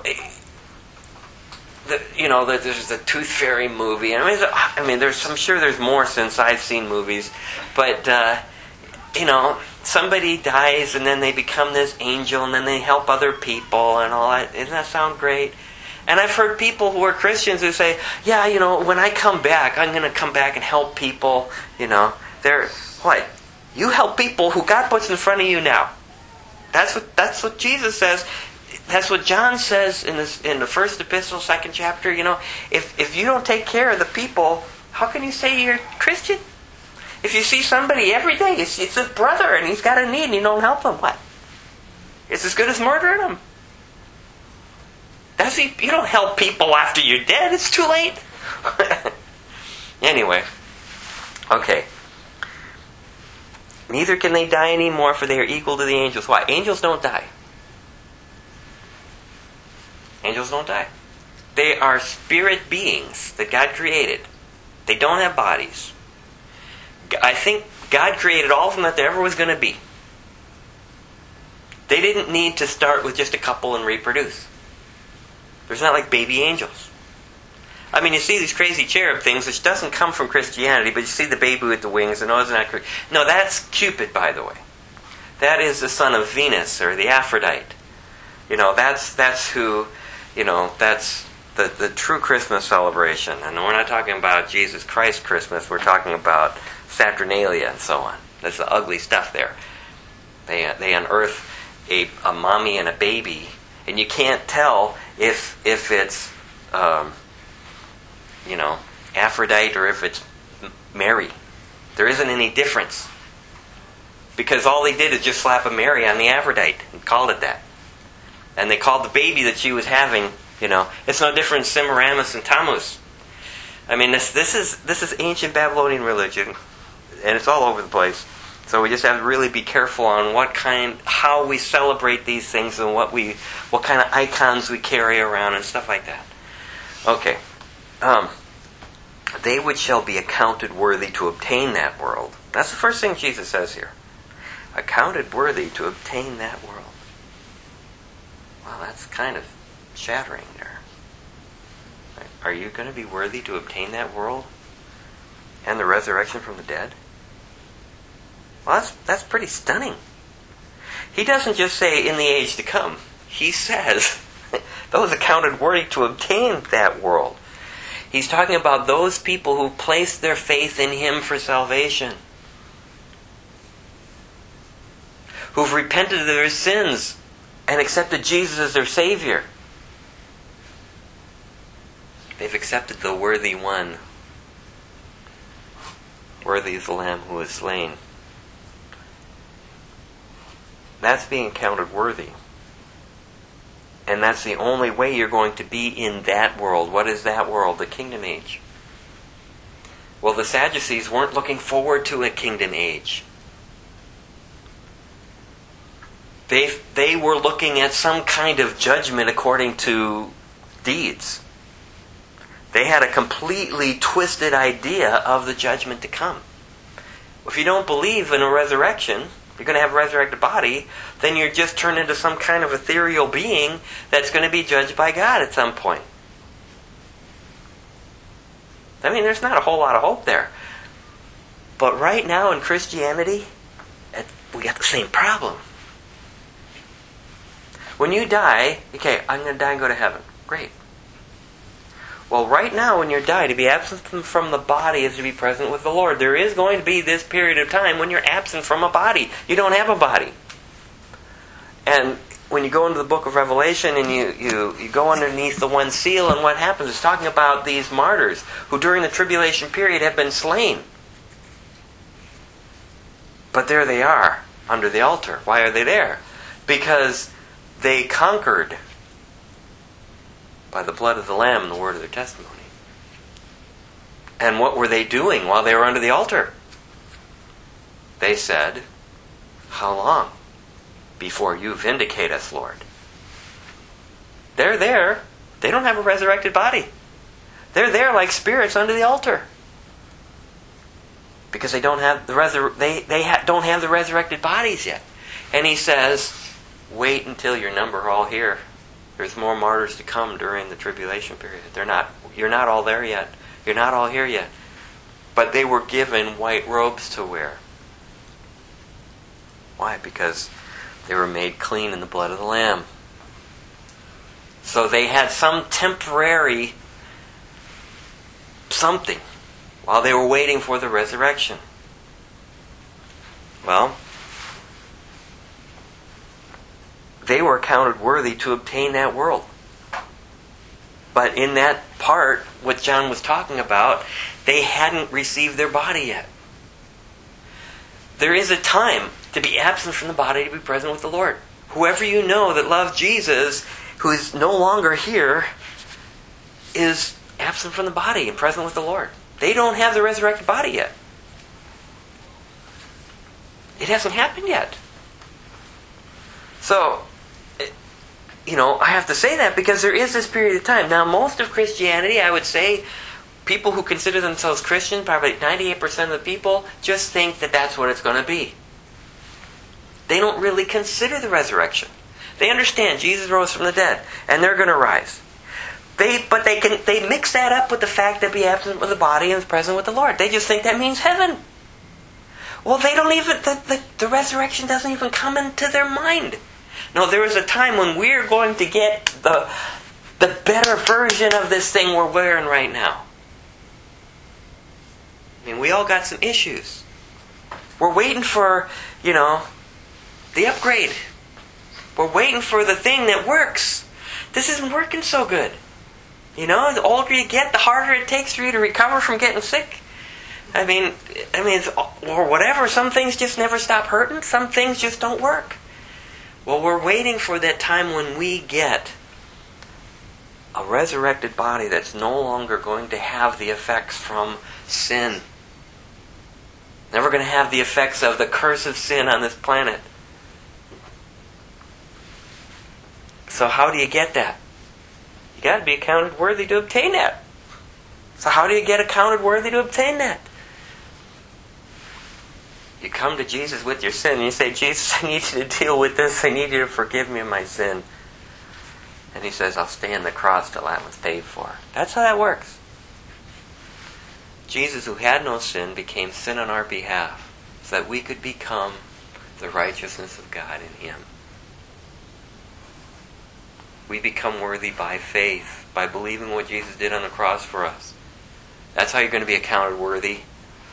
the, you know, the, there's the Tooth Fairy movie. I mean, I mean, there's I'm sure there's more since I've seen movies, but, uh, you know, somebody dies and then they become this angel and then they help other people and all that. Doesn't that sound great? And I've heard people who are Christians who say, yeah, you know, when I come back, I'm going to come back and help people. You know, they're, what? You help people who God puts in front of you now. That's what that's what Jesus says. That's what John says in this in the first epistle, second chapter. You know, if if you don't take care of the people, how can you say you're Christian? If you see somebody every day, it's, it's a brother and he's got a need and you don't help him, what? It's as good as murdering him. That's, you don't help people after you're dead. It's too late. Anyway. Okay. Neither can they die anymore, for they are equal to the angels. Why? Angels don't die. Angels don't die. They are spirit beings that God created. They don't have bodies. I think God created all of them that there ever was going to be. They didn't need to start with just a couple and reproduce. There's not like baby angels. I mean, you see these crazy cherub things, which doesn't come from Christianity, but you see the baby with the wings, and oh, isn't that crazy? No, that's Cupid, by the way. That is the son of Venus, or the Aphrodite. You know, that's that's who, you know, that's the, the true Christmas celebration. And we're not talking about Jesus Christ Christmas, we're talking about Saturnalia and so on. That's the ugly stuff there. They they unearth a, a mommy and a baby, and you can't tell if if it's um, you know, Aphrodite or if it's Mary. There isn't any difference. Because all they did is just slap a Mary on the Aphrodite and called it that. And they called the baby that she was having, you know, it's no different than Semiramis and Tammuz. I mean, this this is this is ancient Babylonian religion, and it's all over the place. So we just have to really be careful on what kind, how we celebrate these things and what we, what kind of icons we carry around and stuff like that. Okay. Um, they which shall be accounted worthy to obtain that world. That's the first thing Jesus says here. accounted worthy to obtain that world. Wow, that's kind of shattering there. Are you going to be worthy to obtain that world and the resurrection from the dead? Well, that's, that's pretty stunning. He doesn't just say in the age to come. He says those accounted worthy to obtain that world. He's talking about those people who place their faith in Him for salvation, who've repented of their sins and accepted Jesus as their Savior. They've accepted the worthy one. Worthy is the Lamb who is slain. That's being counted worthy. And that's the only way you're going to be in that world. What is that world? The kingdom age. Well, the Sadducees weren't looking forward to a kingdom age. They, they were looking at some kind of judgment according to deeds. They had a completely twisted idea of the judgment to come. If you don't believe in a resurrection, you're going to have a resurrected body, then you're just turned into some kind of ethereal being that's going to be judged by God at some point. I mean, there's not a whole lot of hope there. But right now in Christianity, we got the same problem. When you die, okay, I'm going to die and go to heaven. Great. Well, right now when you die, to be absent from the body is to be present with the Lord. There is going to be this period of time when you're absent from a body. You don't have a body. And when you go into the book of Revelation and you, you, you go underneath the one seal, and what happens is talking about these martyrs who during the tribulation period have been slain. But there they are, under the altar. Why are they there? Because they conquered by the blood of the Lamb and the word of their testimony. And what were they doing while they were under the altar? They said, "How long before you vindicate us, Lord?" They're there. They don't have a resurrected body. They're there like spirits under the altar. Because they don't have the resur- they, they ha- don't have the resurrected bodies yet. And he says, wait until your number all here. There's more martyrs to come during the tribulation period. They're not. You're not all there yet. You're not all here yet. But they were given white robes to wear. Why? Because they were made clean in the blood of the Lamb. So they had some temporary something while they were waiting for the resurrection. Well, they were counted worthy to obtain that world. But in that part, what John was talking about, they hadn't received their body yet. There is a time to be absent from the body to be present with the Lord. Whoever you know that loves Jesus, who is no longer here, is absent from the body and present with the Lord. They don't have the resurrected body yet. It hasn't happened yet. So, you know, I have to say that because there is this period of time. Now, most of Christianity, I would say, people who consider themselves Christian, probably ninety-eight percent of the people, just think that that's what it's going to be. They don't really consider the resurrection. They understand Jesus rose from the dead, and they're going to rise. They, but they can they mix that up with the fact that be absent with the body and present with the Lord. They just think that means heaven. Well, they don't even the, the, the resurrection doesn't even come into their mind. No, there is a time when we're going to get the the better version of this thing we're wearing right now. I mean, we all got some issues. We're waiting for, you know, the upgrade. We're waiting for the thing that works. This isn't working so good. You know, the older you get, the harder it takes for you to recover from getting sick. I mean, I mean, it's, or whatever. Some things just never stop hurting. Some things just don't work. Well, we're waiting for that time when we get a resurrected body that's no longer going to have the effects from sin. Never going to have the effects of the curse of sin on this planet. So how do you get that? You got to be accounted worthy to obtain that. So how do you get accounted worthy to obtain that? You come to Jesus with your sin and you say, Jesus, I need you to deal with this. I need you to forgive me of my sin. And he says, I'll stay on the cross till that was paid for. That's how that works. Jesus, who had no sin, became sin on our behalf so that we could become the righteousness of God in him. We become worthy by faith, by believing what Jesus did on the cross for us. That's how you're going to be accounted worthy.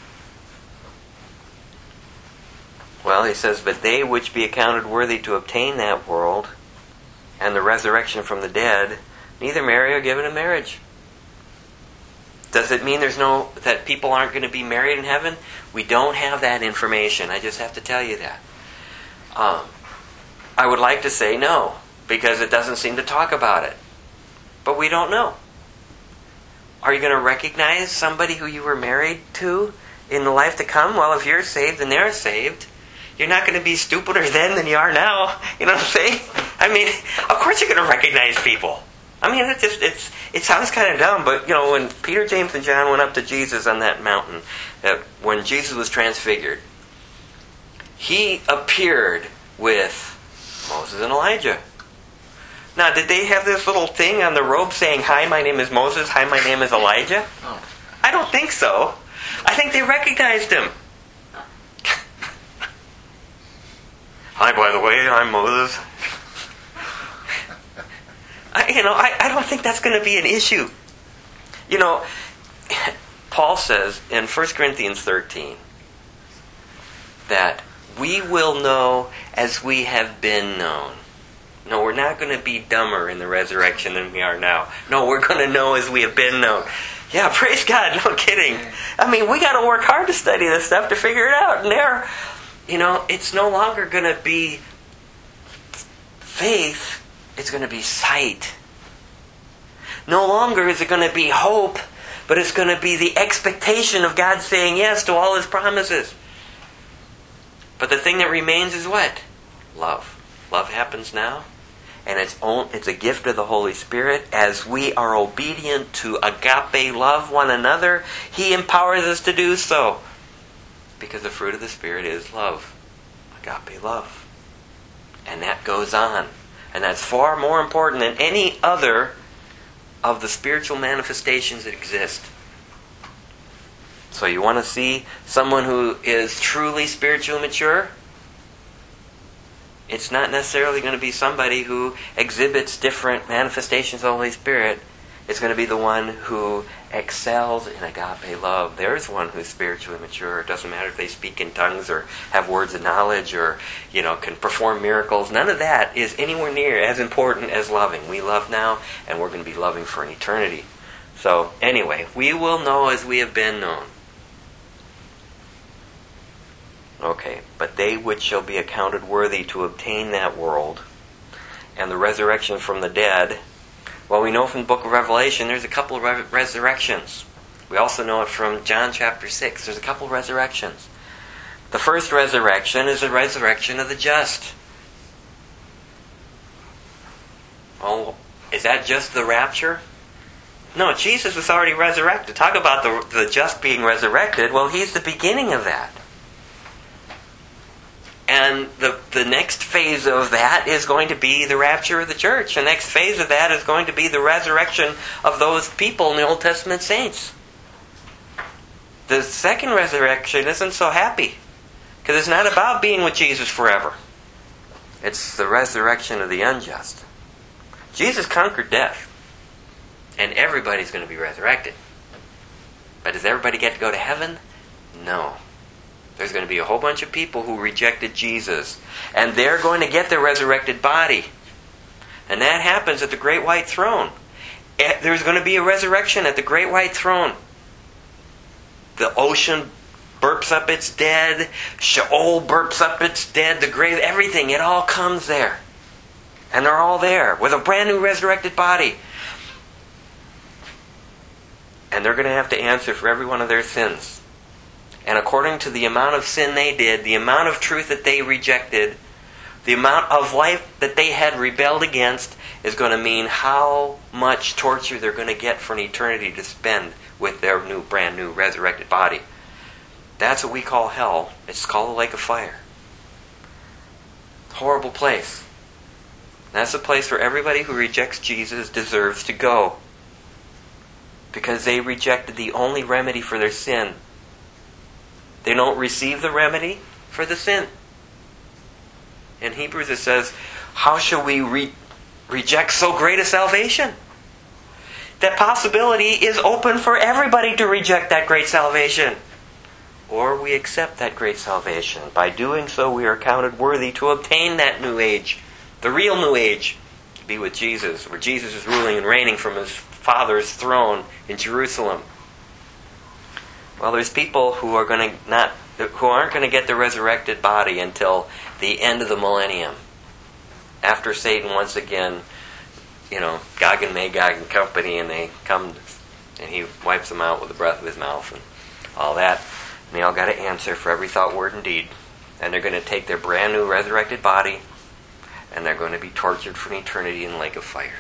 Well, he says, but they which be accounted worthy to obtain that world and the resurrection from the dead, neither marry or given in marriage. Does it mean there's no that people aren't going to be married in heaven? We don't have that information. I just have to tell you that. Um, I would like to say no, because it doesn't seem to talk about it. But we don't know. Are you going to recognize somebody who you were married to in the life to come? Well, if you're saved and they're saved, you're not going to be stupider then than you are now. You know what I'm saying? I mean, of course you're going to recognize people. I mean, it just it's it sounds kind of dumb, but you know, when Peter, James, and John went up to Jesus on that mountain, that when Jesus was transfigured, he appeared with Moses and Elijah. Now, did they have this little thing on the robe saying, "Hi, my name is Moses. Hi, my name is Elijah"? I don't think so. I think they recognized him. Hi, by the way, I'm Moses. I, you know, I, I don't think that's going to be an issue. You know, Paul says in First Corinthians thirteen that we will know as we have been known. No, we're not going to be dumber in the resurrection than we are now. No, we're going to know as we have been known. Yeah, praise God, no kidding. I mean, we got to work hard to study this stuff to figure it out. And there, you know, it's no longer going to be faith, it's going to be sight. No longer is it going to be hope, but it's going to be the expectation of God saying yes to all His promises. But the thing that remains is what? Love. Love happens now. And it's own, it's a gift of the Holy Spirit. As we are obedient to agape love one another, He empowers us to do so. Because the fruit of the Spirit is love. Agape love. And that goes on. And that's far more important than any other of the spiritual manifestations that exist. So you want to see someone who is truly spiritually mature? It's not necessarily going to be somebody who exhibits different manifestations of the Holy Spirit. It's going to be the one who excels in agape love. There's one who's spiritually mature. It doesn't matter if they speak in tongues or have words of knowledge or, you know, can perform miracles. None of that is anywhere near as important as loving. We love now, and we're going to be loving for an eternity. So, anyway, we will know as we have been known. Okay, but they which shall be accounted worthy to obtain that world and the resurrection from the dead. Well, we know from the book of Revelation there's a couple of re- resurrections. We also know it from John chapter six. There's a couple of resurrections. The first resurrection is the resurrection of the just. Oh, is that just the rapture? No, Jesus was already resurrected. Talk about the, the just being resurrected. Well, He's the beginning of that. And the the next phase of that is going to be the rapture of the church. The next phase of that is going to be the resurrection of those people in the Old Testament saints. The second resurrection isn't so happy, because it's not about being with Jesus forever. It's the resurrection of the unjust. Jesus conquered death, and everybody's going to be resurrected. But does everybody get to go to heaven? No. There's going to be a whole bunch of people who rejected Jesus. And they're going to get their resurrected body. And that happens at the great white throne. There's going to be a resurrection at the great white throne. The ocean burps up its dead. Sheol burps up its dead. The grave, everything, it all comes there. And they're all there with a brand new resurrected body. And they're going to have to answer for every one of their sins. And according to the amount of sin they did, the amount of truth that they rejected, the amount of life that they had rebelled against is going to mean how much torture they're going to get for an eternity to spend with their new, brand new resurrected body. That's what we call hell. It's called the lake of fire. Horrible place. That's a place where everybody who rejects Jesus deserves to go. Because they rejected the only remedy for their sin. They don't receive the remedy for the sin. In Hebrews it says, how shall we re- reject so great a salvation? That possibility is open for everybody to reject that great salvation. Or we accept that great salvation. By doing so, we are counted worthy to obtain that new age, the real new age, to be with Jesus, where Jesus is ruling and reigning from His Father's throne in Jerusalem. Well, there's people who are going to not, who aren't going to get the resurrected body until the end of the millennium, after Satan once again, you know, Gog and Magog and company, and they come, and he wipes them out with the breath of his mouth and all that. And they all got to answer for every thought, word, and deed. And they're going to take their brand new resurrected body, and they're going to be tortured for an eternity in the lake of fire.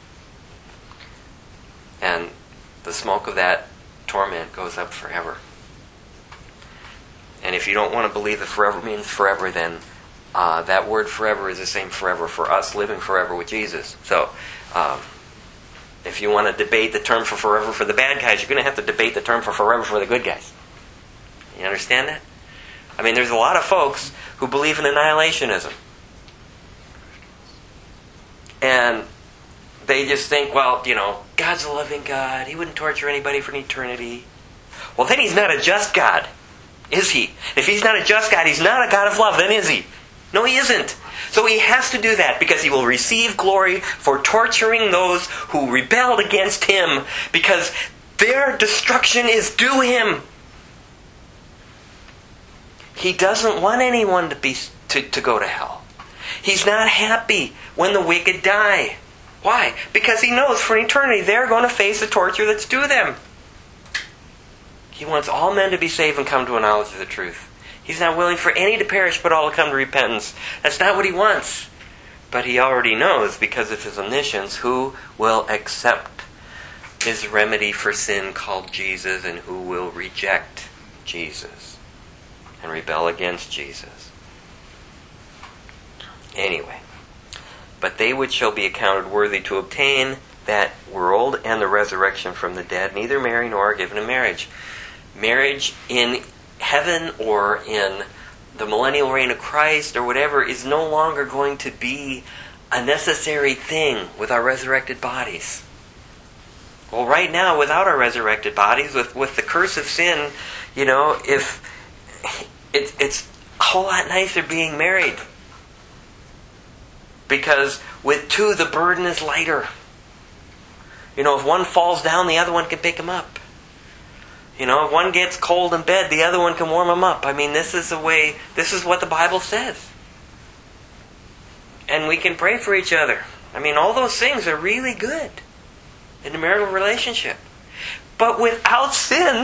And the smoke of that torment goes up forever. And if you don't want to believe that forever means forever, then uh, that word forever is the same forever for us living forever with Jesus. So, um, if you want to debate the term for forever for the bad guys, you're going to have to debate the term for forever for the good guys. You understand that? I mean, there's a lot of folks who believe in annihilationism. And they just think, well, you know, God's a loving God. He wouldn't torture anybody for an eternity. Well, then He's not a just God, is He? If He's not a just God, He's not a God of love, then is He? No, He isn't. So He has to do that because He will receive glory for torturing those who rebelled against Him, because their destruction is due Him. He doesn't want anyone to be to, to go to hell. He's not happy when the wicked die. Why? Because He knows for eternity they're going to face the torture that's due them. He wants all men to be saved and come to a knowledge of the truth. He's not willing for any to perish, but all to come to repentance. That's not what He wants. But He already knows, because of His omniscience, who will accept His remedy for sin called Jesus, and who will reject Jesus and rebel against Jesus. Anyway, but they which shall be accounted worthy to obtain that world and the resurrection from the dead neither marry nor are given in marriage. Marriage in heaven or in the millennial reign of Christ or whatever is no longer going to be a necessary thing with our resurrected bodies. Well, right now, without our resurrected bodies, with, with the curse of sin, you know, if it, it's a whole lot nicer being married. Because with two, the burden is lighter. You know, if one falls down, the other one can pick him up. You know, if one gets cold in bed, the other one can warm him up. I mean, this is the way, this is what the Bible says. And we can pray for each other. I mean, all those things are really good in the marital relationship. But without sin,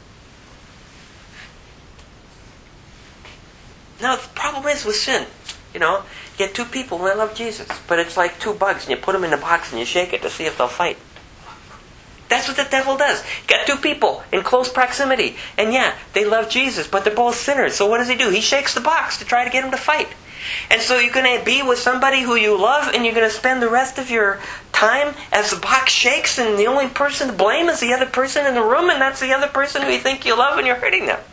now the problem is with sin, you know, you get two people and they love Jesus, but it's like two bugs and you put them in a box and you shake it to see if they'll fight. That's what the devil does. You got two people in close proximity, and yeah, they love Jesus, but they're both sinners. So what does he do? He shakes the box to try to get them to fight. And so you're going to be with somebody who you love, and you're going to spend the rest of your time as the box shakes, and the only person to blame is the other person in the room, and that's the other person who you think you love, and you're hurting them.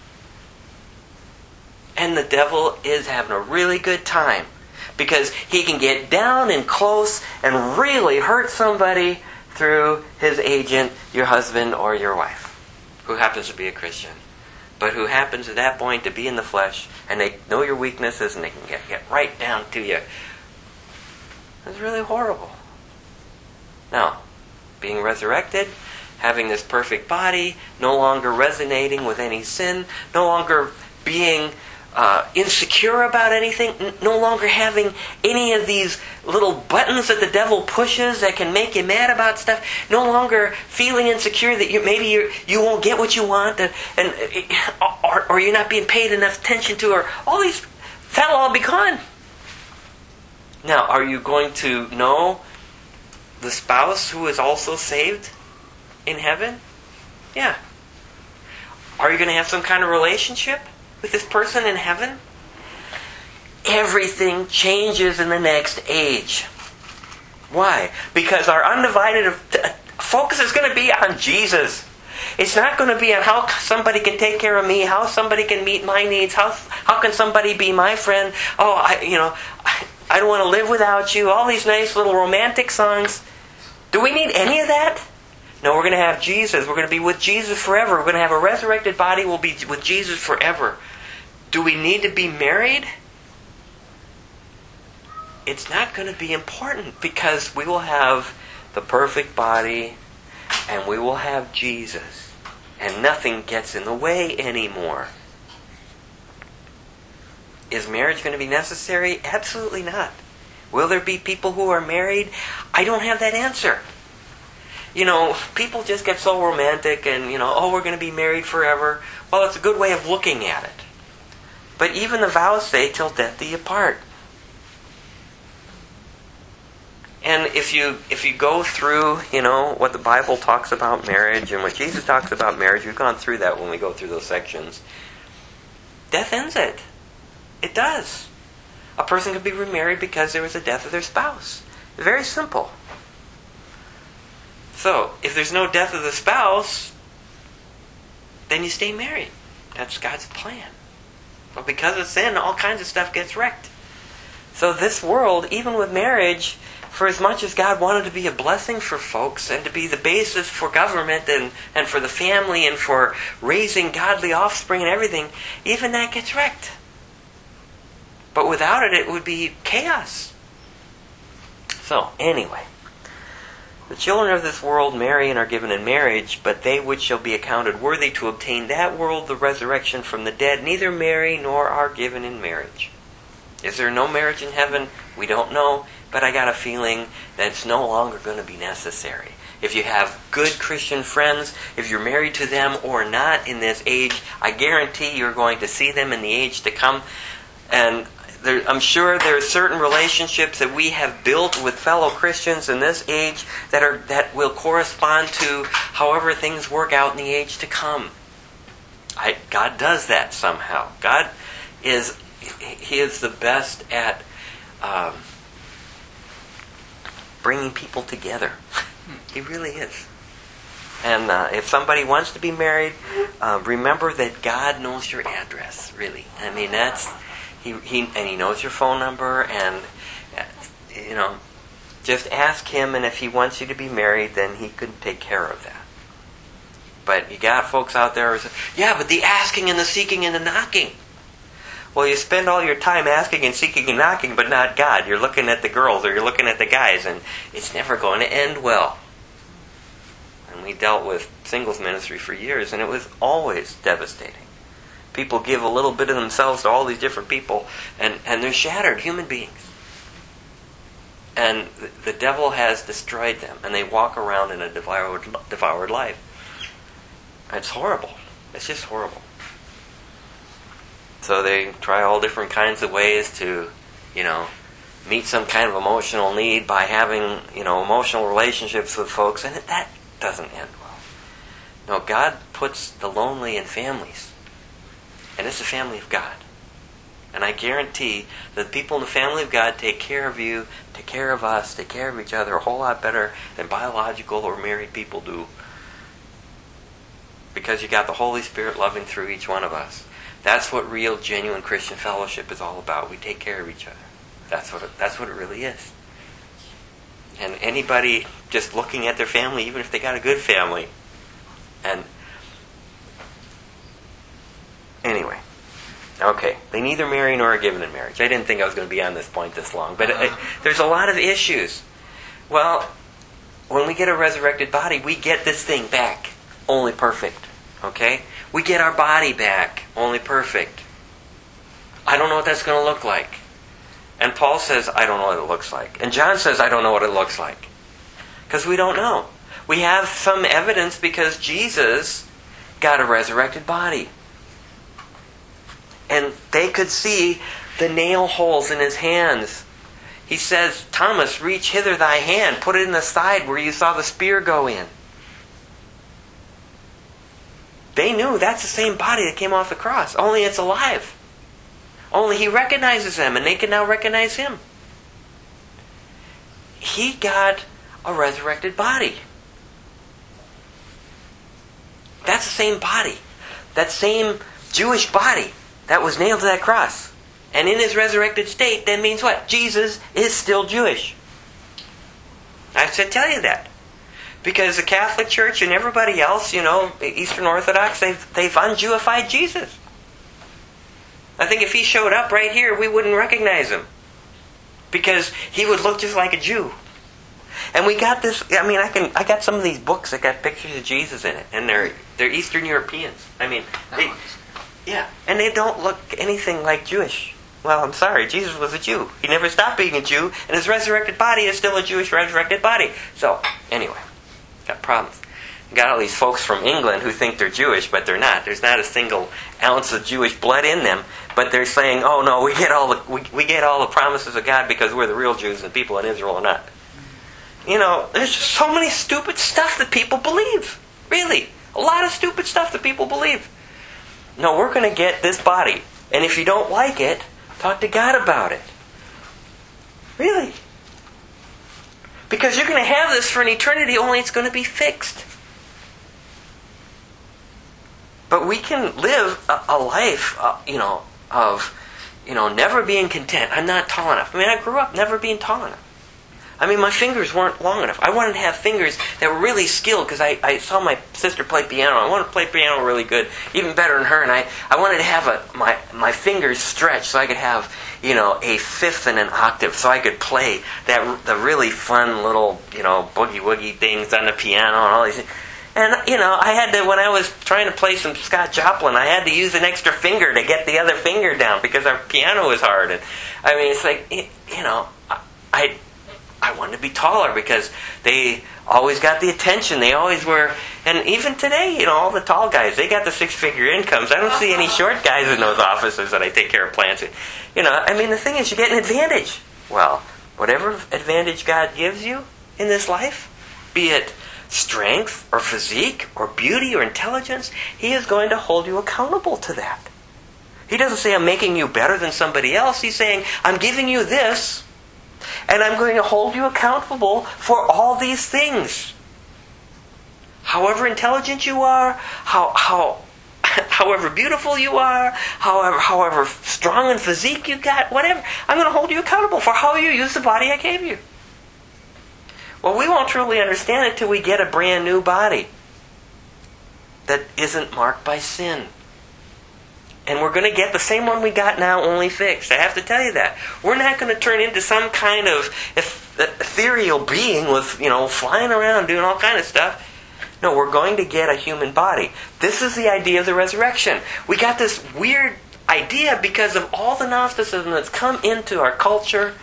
And the devil is having a really good time, because he can get down and close and really hurt somebody through his agent, your husband or your wife, who happens to be a Christian, but who happens at that point to be in the flesh, and they know your weaknesses, and they can get, get right down to you. It's really horrible. Now, being resurrected, having this perfect body, no longer resonating with any sin, no longer being Uh, insecure about anything, n- no longer having any of these little buttons that the devil pushes that can make you mad about stuff, no longer feeling insecure that you, maybe you you won't get what you want, and, and or, or you're not being paid enough attention to, or all these, that'll all be gone. Now, are you going to know the spouse who is also saved in heaven? Yeah. Are you going to have some kind of relationship with this person in heaven? Everything changes in the next age. Why? Because our undivided focus is going to be on Jesus. It's not going to be on how somebody can take care of me, how somebody can meet my needs, how how can somebody be my friend. Oh, I, you know, I, I don't want to live without you. All these nice little romantic songs. Do we need any of that? No, we're going to have Jesus. We're going to be with Jesus forever. We're going to have a resurrected body. We'll be with Jesus forever. Do we need to be married? It's not going to be important because we will have the perfect body and we will have Jesus. And nothing gets in the way anymore. Is marriage going to be necessary? Absolutely not. Will there be people who are married? I don't have that answer. You know, people just get so romantic and, you know, oh, we're going to be married forever. Well, it's a good way of looking at it. But even the vows say, till death do you part. And if you if you go through, you know, what the Bible talks about marriage and what Jesus talks about marriage, we've gone through that when we go through those sections. Death ends it. It does. A person could be remarried because there was a death of their spouse. Very simple. So, if there's no death of the spouse, then you stay married. That's God's plan. But because of sin, all kinds of stuff gets wrecked. So this world, even with marriage, for as much as God wanted to be a blessing for folks and to be the basis for government and, and for the family and for raising godly offspring and everything, even that gets wrecked. But without it, it would be chaos. So, anyway. The children of this world marry and are given in marriage, but they which shall be accounted worthy to obtain that world, the resurrection from the dead, neither marry nor are given in marriage. Is there no marriage in heaven? We don't know, but I got a feeling that it's no longer going to be necessary. If you have good Christian friends, if you're married to them or not in this age, I guarantee you're going to see them in the age to come. And there, I'm sure there are certain relationships that we have built with fellow Christians in this age that are that will correspond to however things work out in the age to come. I, God does that somehow. God is He is the best at um, bringing people together. He really is. And uh, if somebody wants to be married, uh, remember that God knows your address. Really, I mean that's. He, he and he knows your phone number, and you know, just ask him, and if he wants you to be married, then he could take care of that. But you got folks out there who say, yeah, but the asking and the seeking and the knocking. Well, you spend all your time asking and seeking and knocking, but not God. You're looking at the girls or you're looking at the guys, and it's never going to end well. And we dealt with singles ministry for years, and it was always devastating. People give a little bit of themselves to all these different people, and, and they're shattered human beings. And the, the devil has destroyed them, and they walk around in a devoured, devoured life. It's horrible. It's just horrible. So they try all different kinds of ways to, you know, meet some kind of emotional need by having, you know, emotional relationships with folks, and that doesn't end well. No, God puts the lonely in families. And it's the family of God. And I guarantee that the people in the family of God take care of you, take care of us, take care of each other a whole lot better than biological or married people do. Because you got the Holy Spirit loving through each one of us. That's what real, genuine Christian fellowship is all about. We take care of each other. That's what it, that's what it really is. And anybody just looking at their family, even if they got a good family, and anyway, okay. They neither marry nor are given in marriage. I didn't think I was going to be on this point this long, but uh, there's a lot of issues. Well, when we get a resurrected body, we get this thing back, only perfect. Okay? We get our body back, only perfect. I don't know what that's going to look like. And Paul says, I don't know what it looks like. And John says, I don't know what it looks like. Because we don't know. We have some evidence because Jesus got a resurrected body. And they could see the nail holes in his hands. He says, Thomas, reach hither thy hand. Put it in the side where you saw the spear go in. They we knew that's the same body that came off the cross. Only it's alive. Only he recognizes them, and they can now recognize him. He got a resurrected body. That's the same body. That same Jewish body that was nailed to that cross. And in his resurrected state, that means what? Jesus is still Jewish. I should tell you that. Because the Catholic Church and everybody else, you know, Eastern Orthodox, they've, they've un-Jewified Jesus. I think if he showed up right here, we wouldn't recognize him. Because he would look just like a Jew. And we got this, I mean, I can, I got some of these books that got pictures of Jesus in it. And they're, they're Eastern Europeans. I mean, they, yeah. And they don't look anything like Jewish. Well, I'm sorry, Jesus was a Jew. He never stopped being a Jew. And his resurrected body is still a Jewish resurrected body. So, anyway, got problems. Got all these folks from England who think they're Jewish, but they're not. There's not a single ounce of Jewish blood in them. But they're saying, oh no, we get all the we, we get all the promises of God because we're the real Jews and people in Israel are not. You know, there's just so many stupid stuff that people believe. Really. A lot of stupid stuff that people believe. No, we're going to get this body. And if you don't like it, talk to God about it. Really. Because you're going to have this for an eternity, only it's going to be fixed. But we can live a, a life, uh, you know, of, you know, never being content. I'm not tall enough. I mean, I grew up never being tall enough. I mean, my fingers weren't long enough. I wanted to have fingers that were really skilled because I, I saw my sister play piano. I wanted to play piano really good, even better than her. And I, I wanted to have a, my, my fingers stretched so I could have, you know, a fifth and an octave so I could play that the really fun little, you know, boogie-woogie things on the piano and all these things. And, you know, I had to, when I was trying to play some Scott Joplin, I had to use an extra finger to get the other finger down because our piano was hard. And I mean, it's like, you know, I I wanted to be taller because they always got the attention. They always were, and even today, you know, all the tall guys, they got the six-figure incomes. I don't see any short guys in those offices that I take care of plants. You know, I mean, the thing is, you get an advantage. Well, whatever advantage God gives you in this life, be it strength or physique or beauty or intelligence, He is going to hold you accountable to that. He doesn't say, I'm making you better than somebody else. He's saying, I'm giving you this, and I'm going to hold you accountable for all these things. However intelligent you are, how how however beautiful you are, however however strong in physique you got, whatever, I'm going to hold you accountable for how you use the body I gave you. Well, we won't truly understand it till we get a brand new body that isn't marked by sin. And we're going to get the same one we got now, only fixed. I have to tell you that. We're not going to turn into some kind of ethereal being with, you know, flying around doing all kind of stuff. No, we're going to get a human body. This is the idea of the resurrection. We got this weird idea because of all the Gnosticism that's come into our culture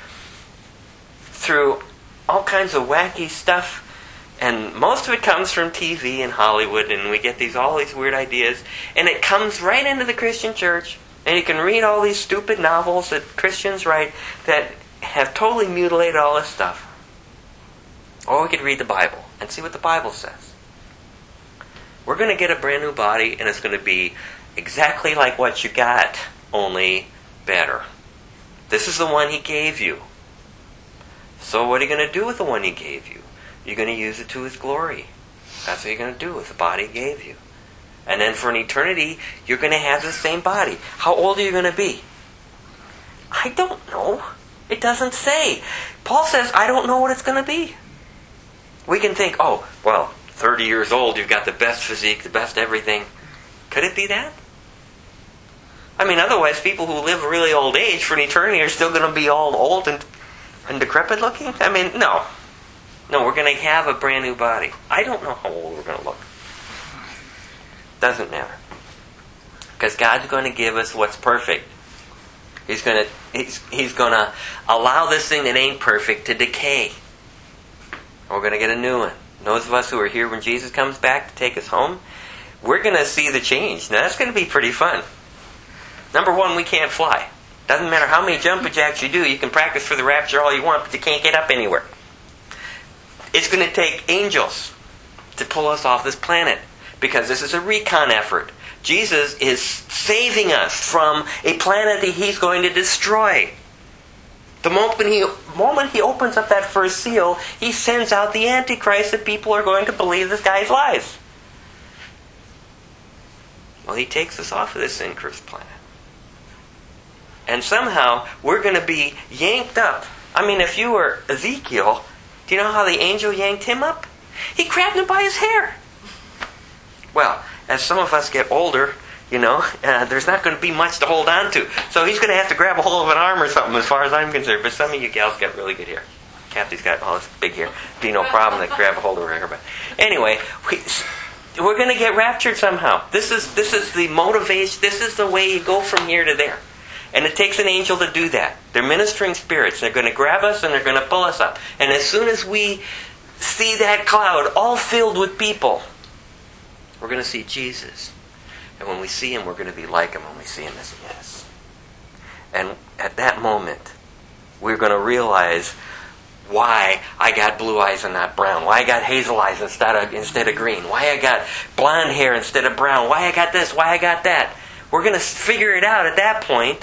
through all kinds of wacky stuff. And most of it comes from T V and Hollywood, and we get these all these weird ideas, and it comes right into the Christian church. And you can read all these stupid novels that Christians write that have totally mutilated all this stuff. Or we could read the Bible and see what the Bible says. We're going to get a brand new body, and it's going to be exactly like what you got, only better. This is the one He gave you. So what are you going to do with the one He gave you? You're going to use it to His glory. That's what you're going to do with the body He gave you. And then for an eternity, you're going to have the same body. How old are you going to be? I don't know. It doesn't say. Paul says, I don't know what it's going to be. We can think, oh, well, thirty years old, you've got the best physique, the best everything. Could it be that? I mean, otherwise, people who live a really old age for an eternity are still going to be all old and, and decrepit looking? I mean, no. No, we're going to have a brand new body. I don't know how old we're going to look. Doesn't matter. Because God's going to give us what's perfect. He's going to he's, he's going to allow this thing that ain't perfect to decay. We're going to get a new one. Those of us who are here when Jesus comes back to take us home, we're going to see the change. Now, that's going to be pretty fun. Number one, we can't fly. Doesn't matter how many jumping jacks you do. You can practice for the rapture all you want, but you can't get up anywhere. It's going to take angels to pull us off this planet, because this is a recon effort. Jesus is saving us from a planet that He's going to destroy. The moment he, moment he opens up that first seal, He sends out the Antichrist that people are going to believe this guy's lies. Well, He takes us off of this sin-cursed planet. And somehow, we're going to be yanked up. I mean, if you were Ezekiel, do you know how the angel yanked him up? He grabbed him by his hair. Well, as some of us get older, you know, uh, there's not going to be much to hold on to. So he's going to have to grab a hold of an arm or something as far as I'm concerned. But some of you gals got really good hair. Kathy's got all this big hair. Be no problem to grab a hold of her hair. But anyway, we, we're going to get raptured somehow. This is this is the motivation. This is the way you go from here to there. And it takes an angel to do that. They're ministering spirits. They're going to grab us and they're going to pull us up. And as soon as we see that cloud all filled with people, we're going to see Jesus. And when we see Him, we're going to be like Him when we see Him as He is. And at that moment, we're going to realize why I got blue eyes and not brown. Why I got hazel eyes instead of, instead of green. Why I got blonde hair instead of brown. Why I got this. Why I got that. We're going to figure it out at that point.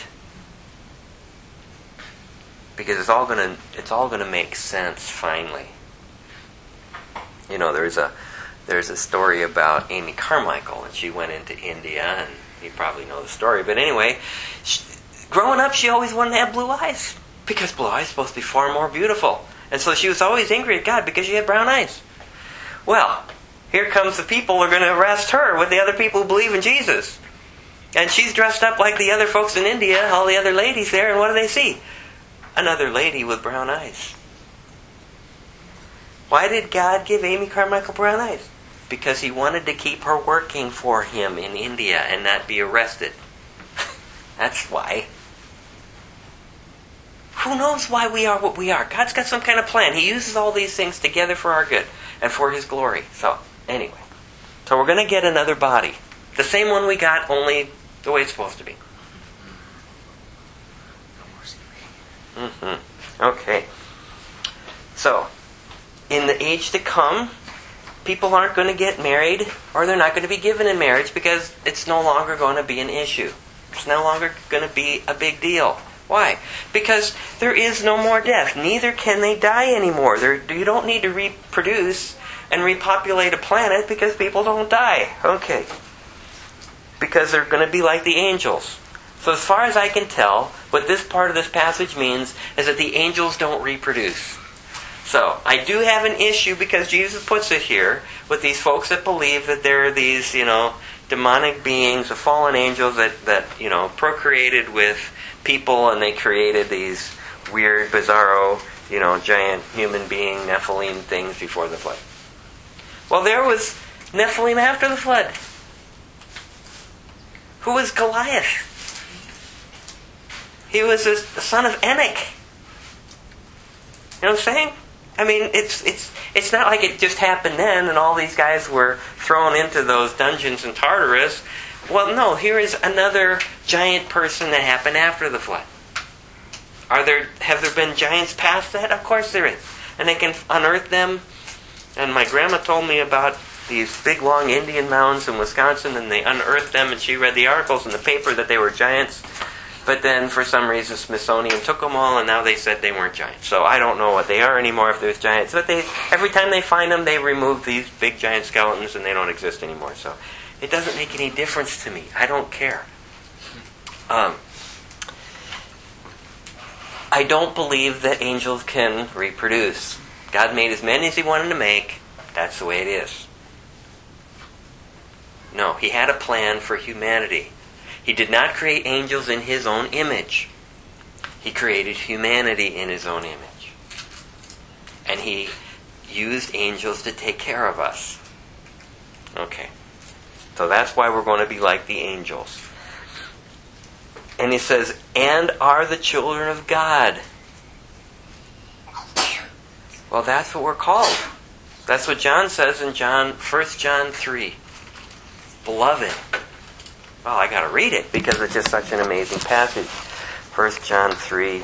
Because it's all going to it's all going to make sense finally. You know, there's a there's a story about Amy Carmichael, and she went into India, and you probably know the story. But anyway, she, growing up, she always wanted to have blue eyes because blue eyes are supposed to be far more beautiful, and so she was always angry at God because she had brown eyes. Well, here comes the people who are going to arrest her with the other people who believe in Jesus, and she's dressed up like the other folks in India, all the other ladies there, and what do they see? Another lady with brown eyes. Why did God give Amy Carmichael brown eyes? Because He wanted to keep her working for Him in India and not be arrested. That's why. Who knows why we are what we are? God's got some kind of plan. He uses all these things together for our good and for His glory. So, anyway. So we're going to get another body. The same one we got, only the way it's supposed to be. Mm-hmm. Okay. So, in the age to come, people aren't going to get married, or they're not going to be given in marriage because it's no longer going to be an issue. It's no longer going to be a big deal. Why? Because there is no more death. Neither can they die anymore. They're, you don't need to reproduce and repopulate a planet because people don't die. Okay. Because they're going to be like the angels. So as far as I can tell, what this part of this passage means is that the angels don't reproduce. So, I do have an issue because Jesus puts it here with these folks that believe that there are these, you know, demonic beings, the fallen angels that, that, you know, procreated with people and they created these weird, bizarro, you know, giant human being, Nephilim things before the flood. Well, there was Nephilim after the flood. Who was Goliath? He was the son of Enoch. You know what I'm saying? I mean, it's it's it's not like it just happened then and all these guys were thrown into those dungeons in Tartarus. Well, no, here is another giant person that happened after the flood. Are there have there been giants past that? Of course there is. And they can unearth them. And my grandma told me about these big long Indian mounds in Wisconsin, and they unearthed them, and she read the articles in the paper that they were giants. But then, for some reason, Smithsonian took them all, and now they said they weren't giants. So I don't know what they are anymore if there's giants. But they, every time they find them, they remove these big giant skeletons, and they don't exist anymore. So it doesn't make any difference to me. I don't care. Um, I don't believe that angels can reproduce. God made as many as He wanted to make. That's the way it is. No, He had a plan for humanity. He did not create angels in His own image. He created humanity in His own image. And He used angels to take care of us. Okay. So that's why we're going to be like the angels. And He says, and are the children of God. Well, that's what we're called. That's what John says in John, First John three. Beloved. Well, I got to read it because it's just such an amazing passage. First John three.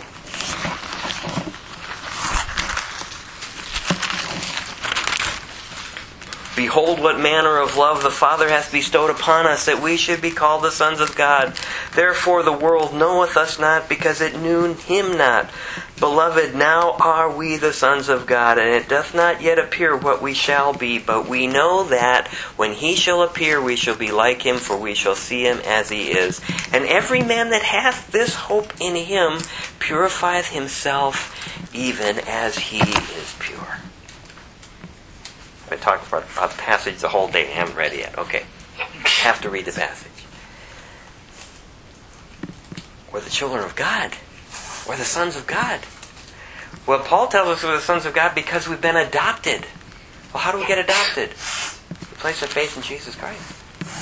Behold what manner of love the Father hath bestowed upon us, that we should be called the sons of God. Therefore the world knoweth us not, because it knew him not. Beloved, now are we the sons of God, and it doth not yet appear what we shall be, but we know that when he shall appear we shall be like him, for we shall see him as he is. And every man that hath this hope in him purifieth himself, even as he is pure. I've been talking about a passage the whole day. I haven't read it yet. Okay. Have to read the passage. We're the children of God. We're the sons of God. Well, Paul tells us we're the sons of God because we've been adopted. Well, how do we get adopted? We place our faith in Jesus Christ.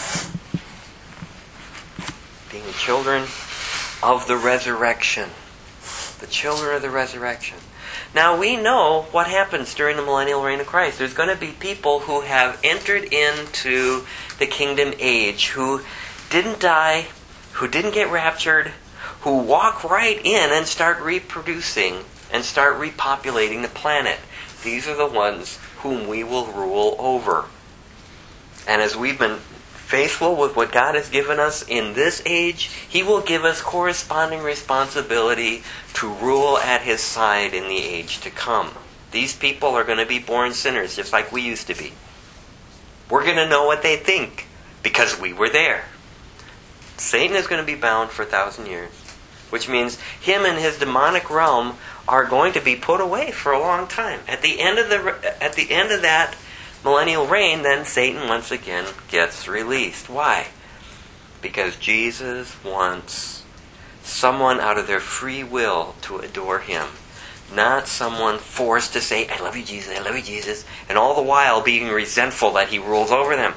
Being the children of the resurrection. The children of the resurrection. Now we know what happens during the millennial reign of Christ. There's going to be people who have entered into the kingdom age, who didn't die, who didn't get raptured, who walk right in and start reproducing and start repopulating the planet. These are the ones whom we will rule over. And as we've been faithful with what God has given us in this age, he will give us corresponding responsibility to rule at his side in the age to come. These people are going to be born sinners, just like we used to be. We're going to know what they think, because we were there. Satan is going to be bound for a thousand years, which means him and his demonic realm are going to be put away for a long time. At the end of the at the end of that millennial reign, then Satan once again gets released. Why? Because Jesus wants someone out of their free will to adore him. Not someone forced to say, I love you, Jesus, I love you, Jesus, and all the while being resentful that he rules over them.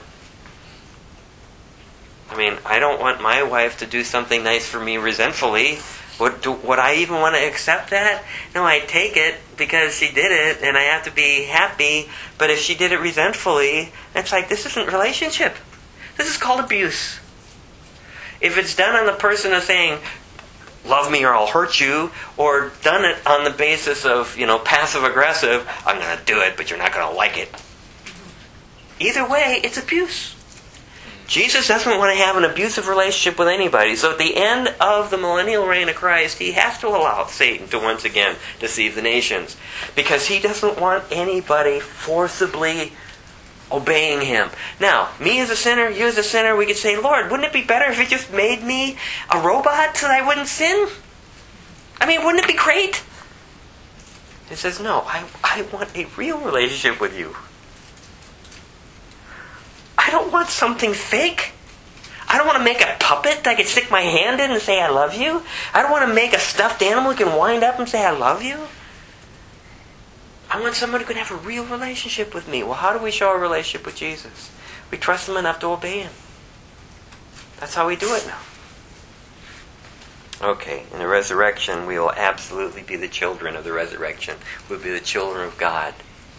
I mean, I don't want my wife to do something nice for me resentfully. Would, do, would I even want to accept that? No, I take it because she did it and I have to be happy. But if she did it resentfully, it's like, this isn't relationship. This is called abuse. If it's done on the person of saying, love me or I'll hurt you, or done it on the basis of, you know, passive-aggressive, I'm going to do it, but you're not going to like it. Either way, it's abuse. Jesus doesn't want to have an abusive relationship with anybody. So at the end of the millennial reign of Christ, he has to allow Satan to once again deceive the nations. Because he doesn't want anybody forcibly obeying him. Now, me as a sinner, you as a sinner, we could say, Lord, wouldn't it be better if you just made me a robot so that I wouldn't sin? I mean, wouldn't it be great? He says, no, I, I want a real relationship with you. I don't want something fake. I don't want to make a puppet that I can stick my hand in and say I love you. I don't want to make a stuffed animal who can wind up and say I love you. I want someone who can have a real relationship with me. Well, how do we show a relationship with Jesus? We trust him enough to obey him. That's how we do it now. Okay, in the resurrection, we will absolutely be the children of the resurrection. We'll be the children of God.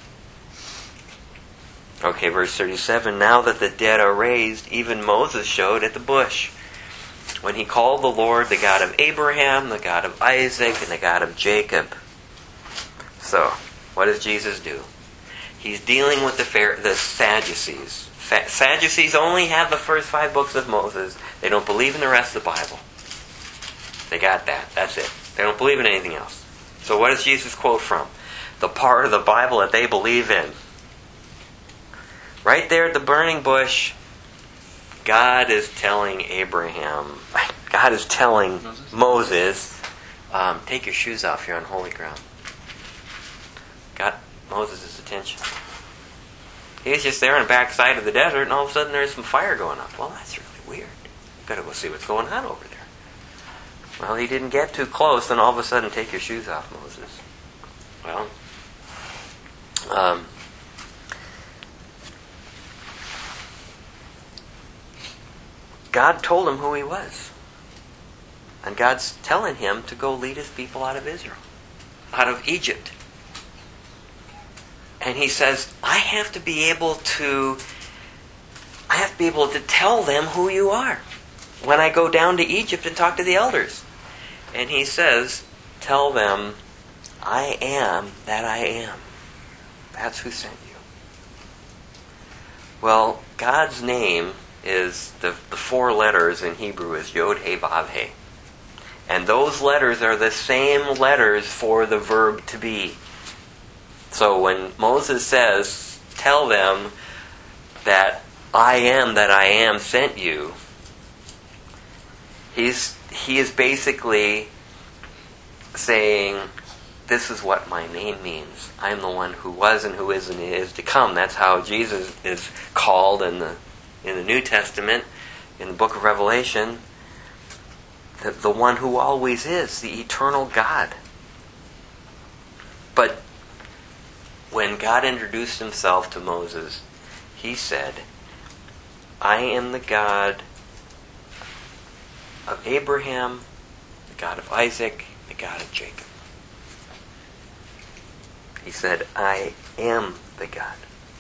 Okay, verse thirty-seven, now that the dead are raised, even Moses showed at the bush, when he called the Lord the God of Abraham, the God of Isaac, and the God of Jacob. So, what does Jesus do? He's dealing with the, Phar- the Sadducees. Fa- Sadducees only have the first five books of Moses. They don't believe in the rest of the Bible. They got that. That's it. They don't believe in anything else. So what does Jesus quote from? The part of the Bible that they believe in. Right there at the burning bush, God is telling Abraham, God is telling Moses, Moses um, take your shoes off, you're on holy ground. Got Moses' attention. He's just there on the backside of the desert, and all of a sudden there's some fire going up. Well, that's really weird. Gotta go see what's going on over there. Well, he didn't get too close, and all of a sudden, take your shoes off, Moses. Well, um, God told him who he was. And God's telling him to go lead his people out of Israel, out of Egypt. And he says, I have to be able to, I have to be able to tell them who you are when I go down to Egypt and talk to the elders. And he says, tell them, I am that I am. That's who sent you. Well, God's name is, the, the four letters in Hebrew is Yod He Vav He. And those letters are the same letters for the verb to be. So when Moses says, tell them that I am that I am sent you, he's he is basically saying, this is what my name means. I'm the one who was and who is and is to come. That's how Jesus is called in the in the New Testament, in the book of Revelation, the, the one who always is, the eternal God. But when God introduced himself to Moses, he said, I am the God of Abraham, the God of Isaac, the God of Jacob. He said, I am the God.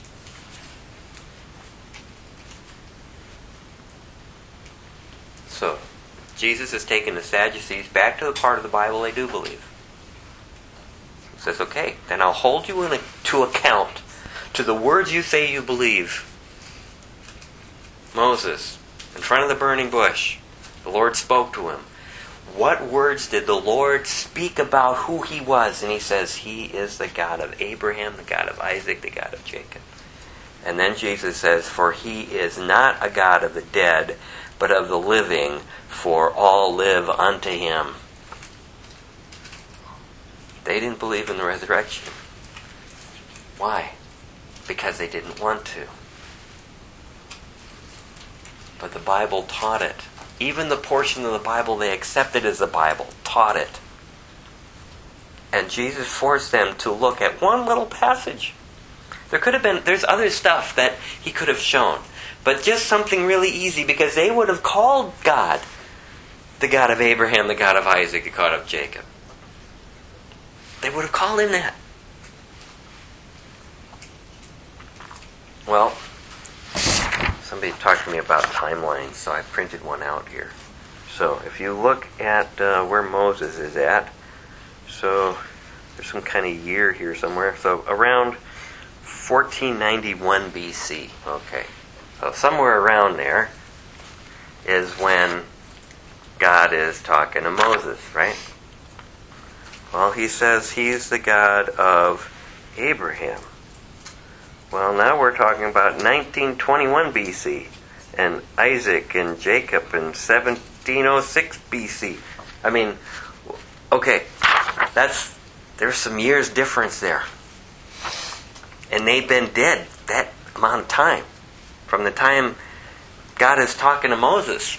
So, Jesus has taken the Sadducees back to the part of the Bible they do believe. He says, okay, then I'll hold you in a, to account to the words you say you believe. Moses, in front of the burning bush, the Lord spoke to him. What words did the Lord speak about who he was? And he says, he is the God of Abraham, the God of Isaac, the God of Jacob. And then Jesus says, for he is not a God of the dead, but of the living, for all live unto him. They didn't believe in the resurrection. Why? Because they didn't want to. But the Bible taught it. Even the portion of the Bible they accepted as the Bible taught it. And Jesus forced them to look at one little passage. There could have been, there's other stuff that he could have shown. But just something really easy, because they would have called God the God of Abraham, the God of Isaac, the God of Jacob. They would have called him that. Well, somebody talked to me about timelines, so I printed one out here. So if you look at uh, where Moses is at, so there's some kind of year here somewhere. So around fourteen ninety-one B C. Okay. So somewhere around there is when God is talking to Moses, right? Well, he says he's the God of Abraham. Well, now we're talking about nineteen twenty-one B C and Isaac and Jacob in seventeen oh six B C. I mean, okay, that's there's some years difference there. And they've been dead that amount of time. From the time God is talking to Moses,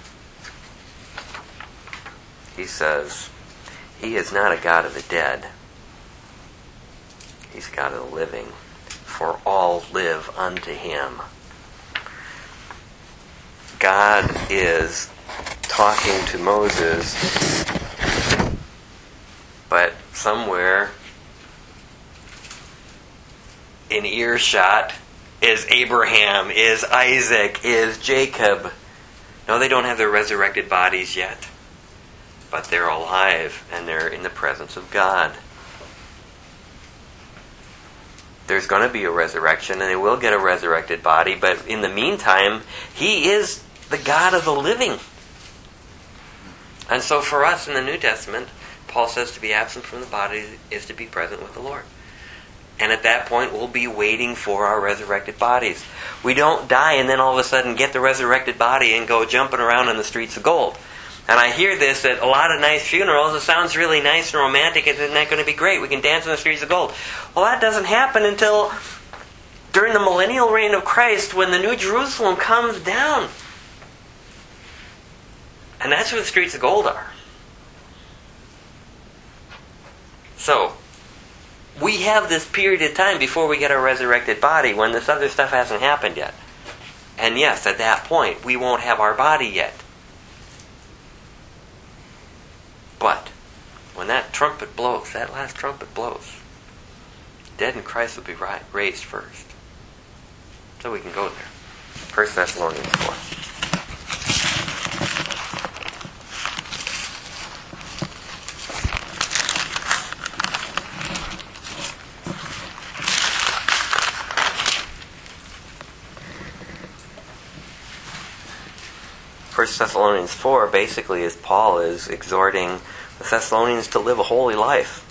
he says, he is not a God of the dead. He's a God of the living. For all live unto him. God is talking to Moses, but somewhere in earshot is Abraham, is Isaac, is Jacob. No, they don't have their resurrected bodies yet. But they're alive and they're in the presence of God. There's going to be a resurrection and they will get a resurrected body, but in the meantime, he is the God of the living. And so for us in the New Testament, Paul says to be absent from the body is to be present with the Lord. And at that point, we'll be waiting for our resurrected bodies. We don't die and then all of a sudden get the resurrected body and go jumping around in the streets of gold. And I hear this at a lot of nice funerals. It sounds really nice and romantic. Isn't that going to be great? We can dance in the streets of gold. Well, that doesn't happen until during the millennial reign of Christ, when the New Jerusalem comes down. And that's where the streets of gold are. So, we have this period of time before we get our resurrected body when this other stuff hasn't happened yet. And yes, at that point, we won't have our body yet. But when that trumpet blows, that last trumpet blows, dead in Christ will be raised first. So we can go there. First Thessalonians four. First Thessalonians four basically is Paul is exhorting the Thessalonians to live a holy life.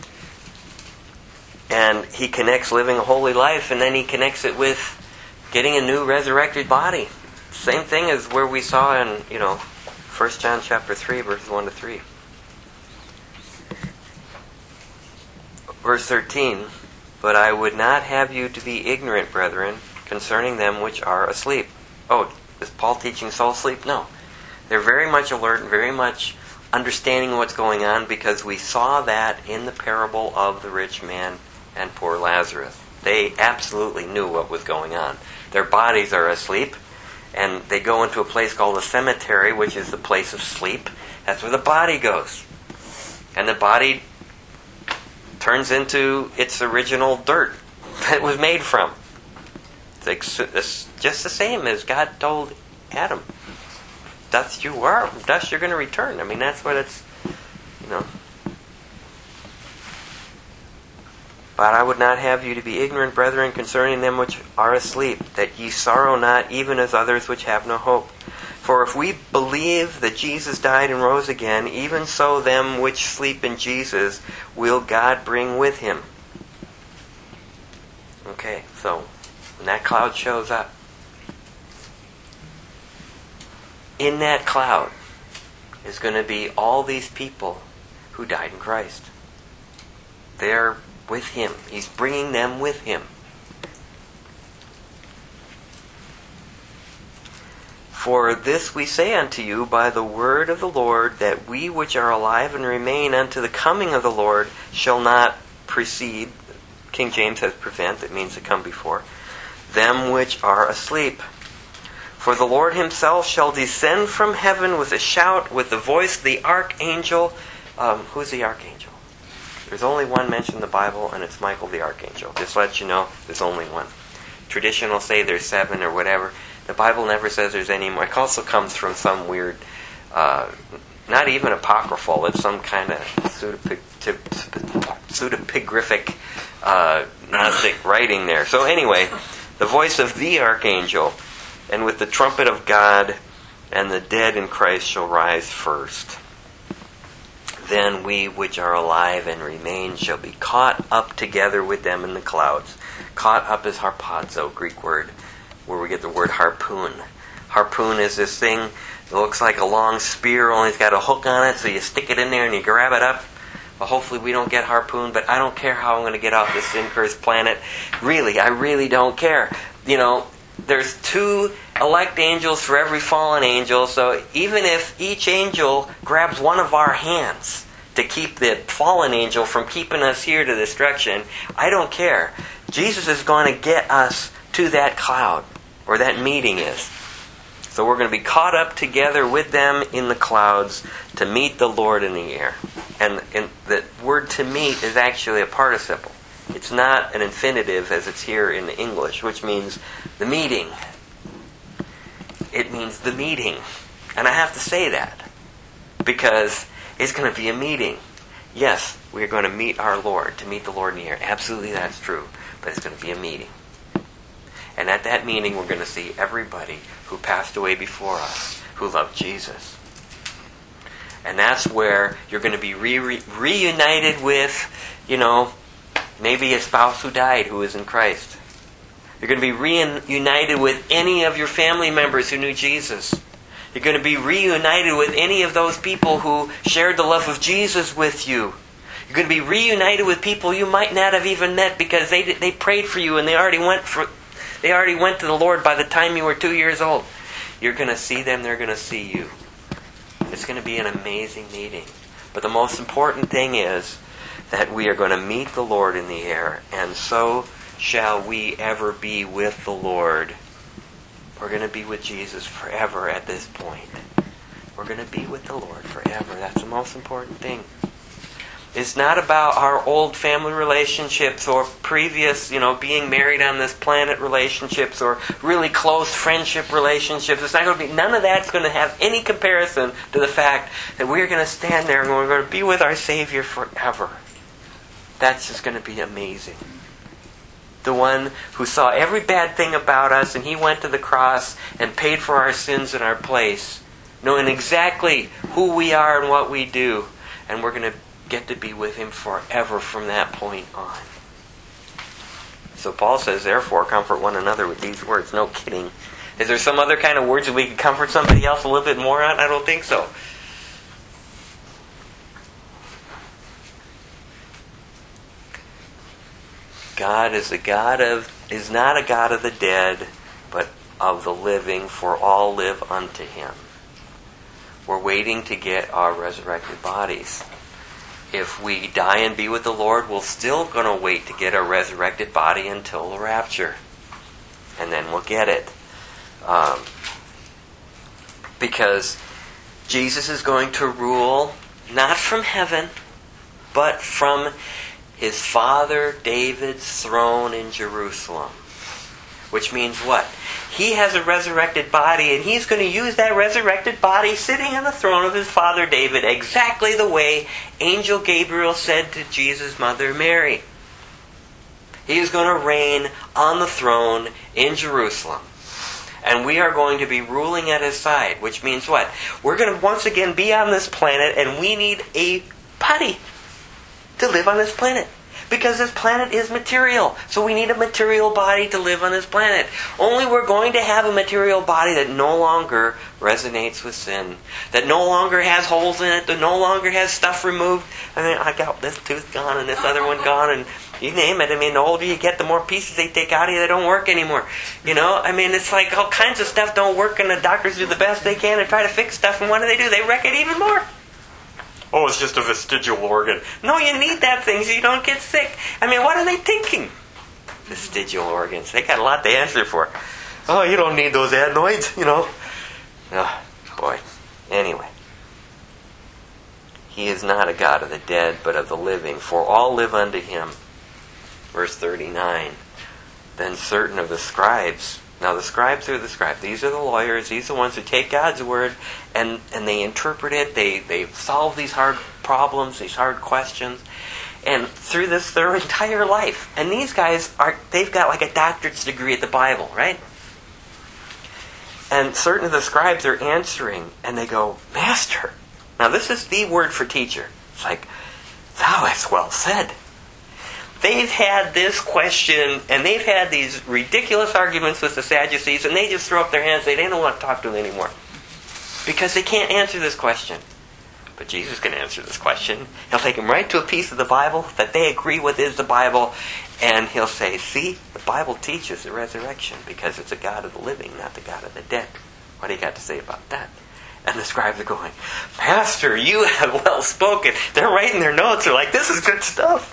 And he connects living a holy life, and then he connects it with getting a new resurrected body. Same thing as where we saw in, you know, First John chapter three, verses one to three. Verse thirteen, "But I would not have you to be ignorant, brethren, concerning them which are asleep." Oh, is Paul teaching soul sleep? No. They're very much alert and very much understanding what's going on, because we saw that in the parable of the rich man and poor Lazarus. They absolutely knew what was going on. Their bodies are asleep, and they go into a place called a cemetery, which is the place of sleep. That's where the body goes. And the body turns into its original dirt that it was made from. It's, like, it's just the same as God told Adam. Dust you are, from dust you're going to return. I mean, that's what it's, you know. "But I would not have you to be ignorant, brethren, concerning them which are asleep, that ye sorrow not, even as others which have no hope. For if we believe that Jesus died and rose again, even so them which sleep in Jesus will God bring with him." Okay, so when that cloud shows up, in that cloud is going to be all these people who died in Christ. They're with him. He's bringing them with him. "For this we say unto you by the word of the Lord, that we which are alive and remain unto the coming of the Lord shall not precede," King James says prevent, it means to come before, "them which are asleep. For the Lord himself shall descend from heaven with a shout, with the voice of the archangel." Um, who's the archangel? There's only one mentioned in the Bible, and it's Michael the archangel. Just to let you know, there's only one. Tradition will say there's seven or whatever. The Bible never says there's any more. It also comes from some weird, uh, not even apocryphal, it's some kind of pseudepigraphic uh, Gnostic writing there. So anyway, the voice of the archangel, "And with the trumpet of God, and the dead in Christ shall rise first. Then we which are alive and remain shall be caught up together with them in the clouds." Caught up is harpazo, Greek word, where we get the word harpoon. Harpoon is this thing that looks like a long spear, only it's got a hook on it, so you stick it in there and you grab it up. Well, hopefully we don't get harpooned, but I don't care how I'm going to get off this sin-cursed planet. Really, I really don't care. You know, there's two elect angels for every fallen angel, so even if each angel grabs one of our hands to keep the fallen angel from keeping us here to destruction, I don't care. Jesus is going to get us to that cloud, where that meeting is. So we're going to be caught up together with them in the clouds to meet the Lord in the air. And, and the word "to meet" is actually a participle. It's not an infinitive as it's here in the English, which means the meeting. It means the meeting. And I have to say that because it's going to be a meeting. Yes, we're going to meet our Lord, to meet the Lord in the air. Absolutely, that's true. But it's going to be a meeting. And at that meeting, we're going to see everybody who passed away before us, who loved Jesus. And that's where you're going to be re- re- reunited with, you know, maybe a spouse who died who is in Christ. You're going to be reunited with any of your family members who knew Jesus. You're going to be reunited with any of those people who shared the love of Jesus with you. You're going to be reunited with people you might not have even met because they they prayed for you and they already went for they already went to the Lord by the time you were two years old. You're going to see them, they're going to see you. It's going to be an amazing meeting. But the most important thing is that we are going to meet the Lord in the air, and so shall we ever be with the Lord. We're going to be with Jesus forever at this point. We're going to be with the Lord forever. That's the most important thing. It's not about our old family relationships or previous, you know, being married on this planet relationships or really close friendship relationships. It's not going to be, none of that's going to have any comparison to the fact that we're going to stand there and we're going to be with our Savior forever. That's just going to be amazing. The one who saw every bad thing about us and He went to the cross and paid for our sins in our place knowing exactly who we are and what we do. And we're going to get to be with Him forever from that point on. So Paul says, therefore, comfort one another with these words. No kidding. Is there some other kind of words that we can comfort somebody else a little bit more on? I don't think so. God is a God of is not a God of the dead, but of the living, for all live unto Him. We're waiting to get our resurrected bodies. If we die and be with the Lord, we're still going to wait to get our resurrected body until the rapture. And then we'll get it. Um, because Jesus is going to rule not from heaven, but from His father David's throne in Jerusalem. Which means what? He has a resurrected body, and He's going to use that resurrected body sitting on the throne of His father David exactly the way Angel Gabriel said to Jesus' mother Mary. He is going to reign on the throne in Jerusalem. And we are going to be ruling at His side, which means what? We're going to once again be on this planet, and we need a body to live on this planet. Because this planet is material. So we need a material body to live on this planet. Only we're going to have a material body that no longer resonates with sin. That no longer has holes in it. That no longer has stuff removed. I mean, I got this tooth gone and this other one gone and you name it. I mean, the older you get, the more pieces they take out of you that don't work anymore. You know? I mean, it's like all kinds of stuff don't work and the doctors do the best they can to try to fix stuff. And what do they do? They wreck it even more. Oh, it's just a vestigial organ. No, you need that thing so you don't get sick. I mean, what are they thinking? Vestigial organs. They got a lot to answer for. Oh, you don't need those adenoids, you know. Oh, boy. Anyway. He is not a God of the dead, but of the living. For all live unto Him. Verse thirty-nine. Then certain of the scribes... Now the scribes are the scribes. These are the lawyers. These are the ones who take God's word and, and they interpret it. They they solve these hard problems, these hard questions. And through this their entire life. And these guys, are they've got like a doctorate's degree at the Bible, right? And certain of the scribes are answering and they go, Master. Now this is the word for teacher. It's like, thou hast well said. They've had this question, and they've had these ridiculous arguments with the Sadducees, and they just throw up their hands and say they don't want to talk to them anymore. Because they can't answer this question. But Jesus can answer this question. He'll take them right to a piece of the Bible that they agree with is the Bible, and He'll say, see, the Bible teaches the resurrection because it's a God of the living, not the God of the dead. What do you got to say about that? And the scribes are going, Master, you have well spoken. They're writing their notes. They're like, this is good stuff.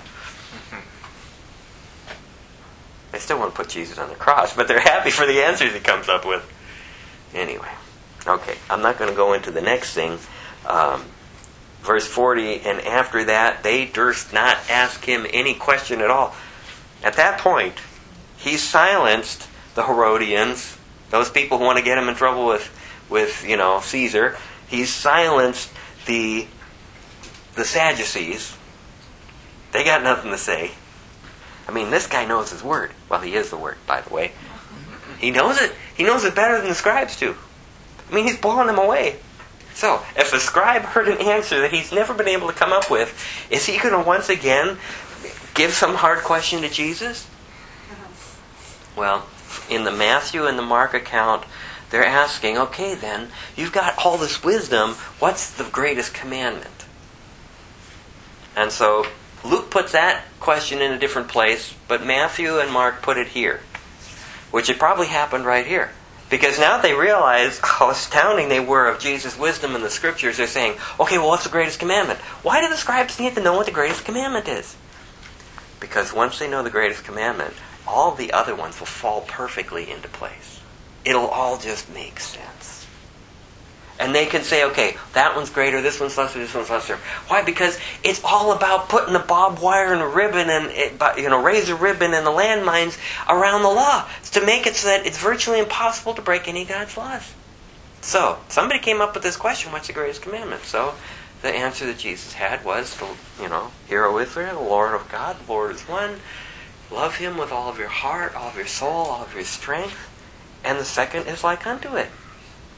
They still want to put Jesus on the cross, but they're happy for the answers He comes up with. Anyway, okay, I'm not going to go into the next thing. Um, verse forty, and after that, they durst not ask Him any question at all. At that point, He silenced the Herodians, those people who want to get Him in trouble with, with you know, Caesar. He silenced the the Sadducees. They got nothing to say. I mean, this guy knows his word. Well, he is the word, by the way. He knows it. He knows it better than the scribes do. I mean, he's blowing them away. So, if a scribe heard an answer that he's never been able to come up with, is he going to once again give some hard question to Jesus? Well, in the Matthew and the Mark account, they're asking, okay then, you've got all this wisdom, what's the greatest commandment? And so, Luke puts that question in a different place, but Matthew and Mark put it here. Which it probably happened right here. Because now they realize how astounding they were of Jesus' wisdom in the Scriptures. They're saying, okay, well, what's the greatest commandment? Why do the scribes need to know what the greatest commandment is? Because once they know the greatest commandment, all the other ones will fall perfectly into place. It'll all just make sense. And they can say, okay, that one's greater, this one's lesser, this one's lesser. Why? Because it's all about putting a barbed wire and a ribbon and it, you know, razor ribbon and the landmines around the law. It's to make it so that it's virtually impossible to break any of God's laws. So, somebody came up with this question, what's the greatest commandment? So, the answer that Jesus had was, you know, Hear, O Israel, the Lord of God, the Lord is one. Love Him with all of your heart, all of your soul, all of your strength. And the second is like unto it.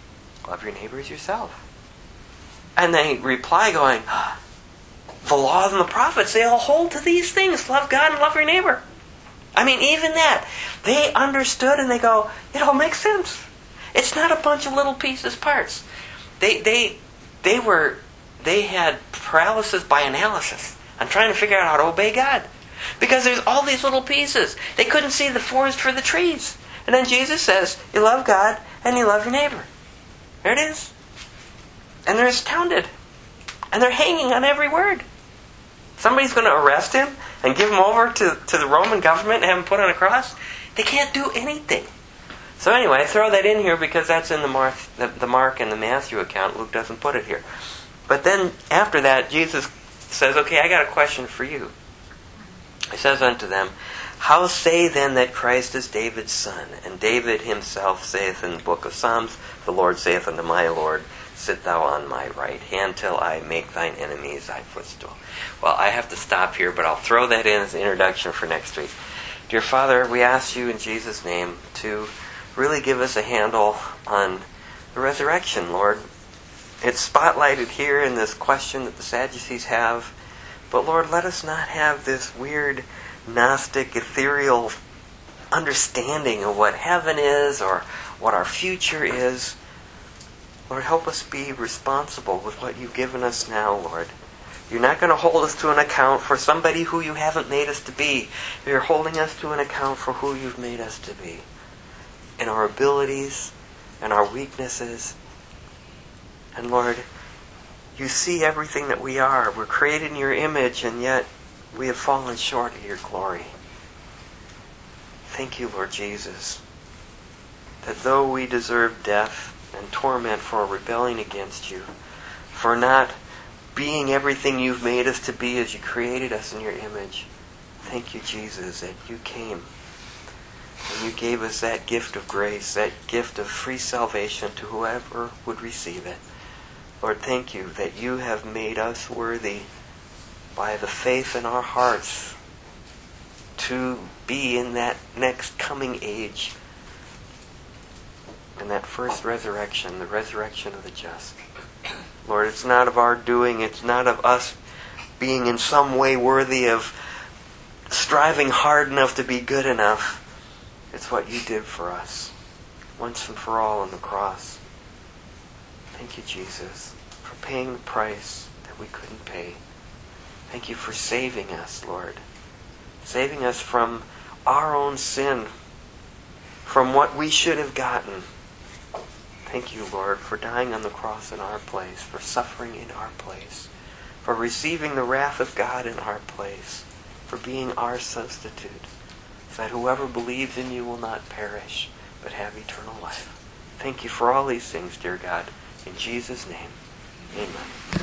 love your neighbor as yourself. And they reply going, the law and the prophets, they all hold to these things. Love God and love your neighbor. I mean, even that. They understood and they go, it all makes sense. It's not a bunch of little pieces, parts. They they they were they had paralysis by analysis. I'm trying to figure out how to obey God. Because there's all these little pieces. They couldn't see the forest for the trees. And then Jesus says, you love God and you love your neighbor. There it is. And they're astounded. And they're hanging on every word. Somebody's going to arrest him and give him over to, to the Roman government and have him put on a cross. They can't do anything. So anyway, I throw that in here because that's in the Mark, the, the Mark and the Matthew account. Luke doesn't put it here. But then after that, Jesus says, okay, I got a question for you. He says unto them, how say then that Christ is David's son? And David himself saith in the book of Psalms, the Lord saith unto my Lord, sit thou on my right hand till I make thine enemies thy footstool. Well, I have to stop here, but I'll throw that in as an introduction for next week. Dear Father, we ask you in Jesus' name to really give us a handle on the resurrection, Lord. It's spotlighted here in this question that the Sadducees have. But Lord, let us not have this weird, Gnostic, ethereal understanding of what heaven is or what our future is. Lord, help us be responsible with what you've given us now, Lord. You're not going to hold us to an account for somebody who you haven't made us to be. You're holding us to an account for who you've made us to be. In our abilities and our weaknesses. And Lord, you see everything that we are. We're created in your image, and yet we have fallen short of your glory. Thank you, Lord Jesus, that though we deserve death and torment for rebelling against you, for not being everything you've made us to be as you created us in your image, thank you, Jesus, that you came and you gave us that gift of grace, that gift of free salvation to whoever would receive it. Lord, thank you that you have made us worthy by the faith in our hearts to be in that next coming age, in that first resurrection, the resurrection of the just. Lord, it's not of our doing, it's not of us being in some way worthy of striving hard enough to be good enough. It's what you did for us, once and for all on the cross. Thank you, Jesus, for paying the price that we couldn't pay. Thank you for saving us, Lord. Saving us from our own sin, from what we should have gotten. Thank you, Lord, for dying on the cross in our place, for suffering in our place, for receiving the wrath of God in our place, for being our substitute, so that whoever believes in you will not perish, but have eternal life. Thank you for all these things, dear God. In Jesus' name, amen.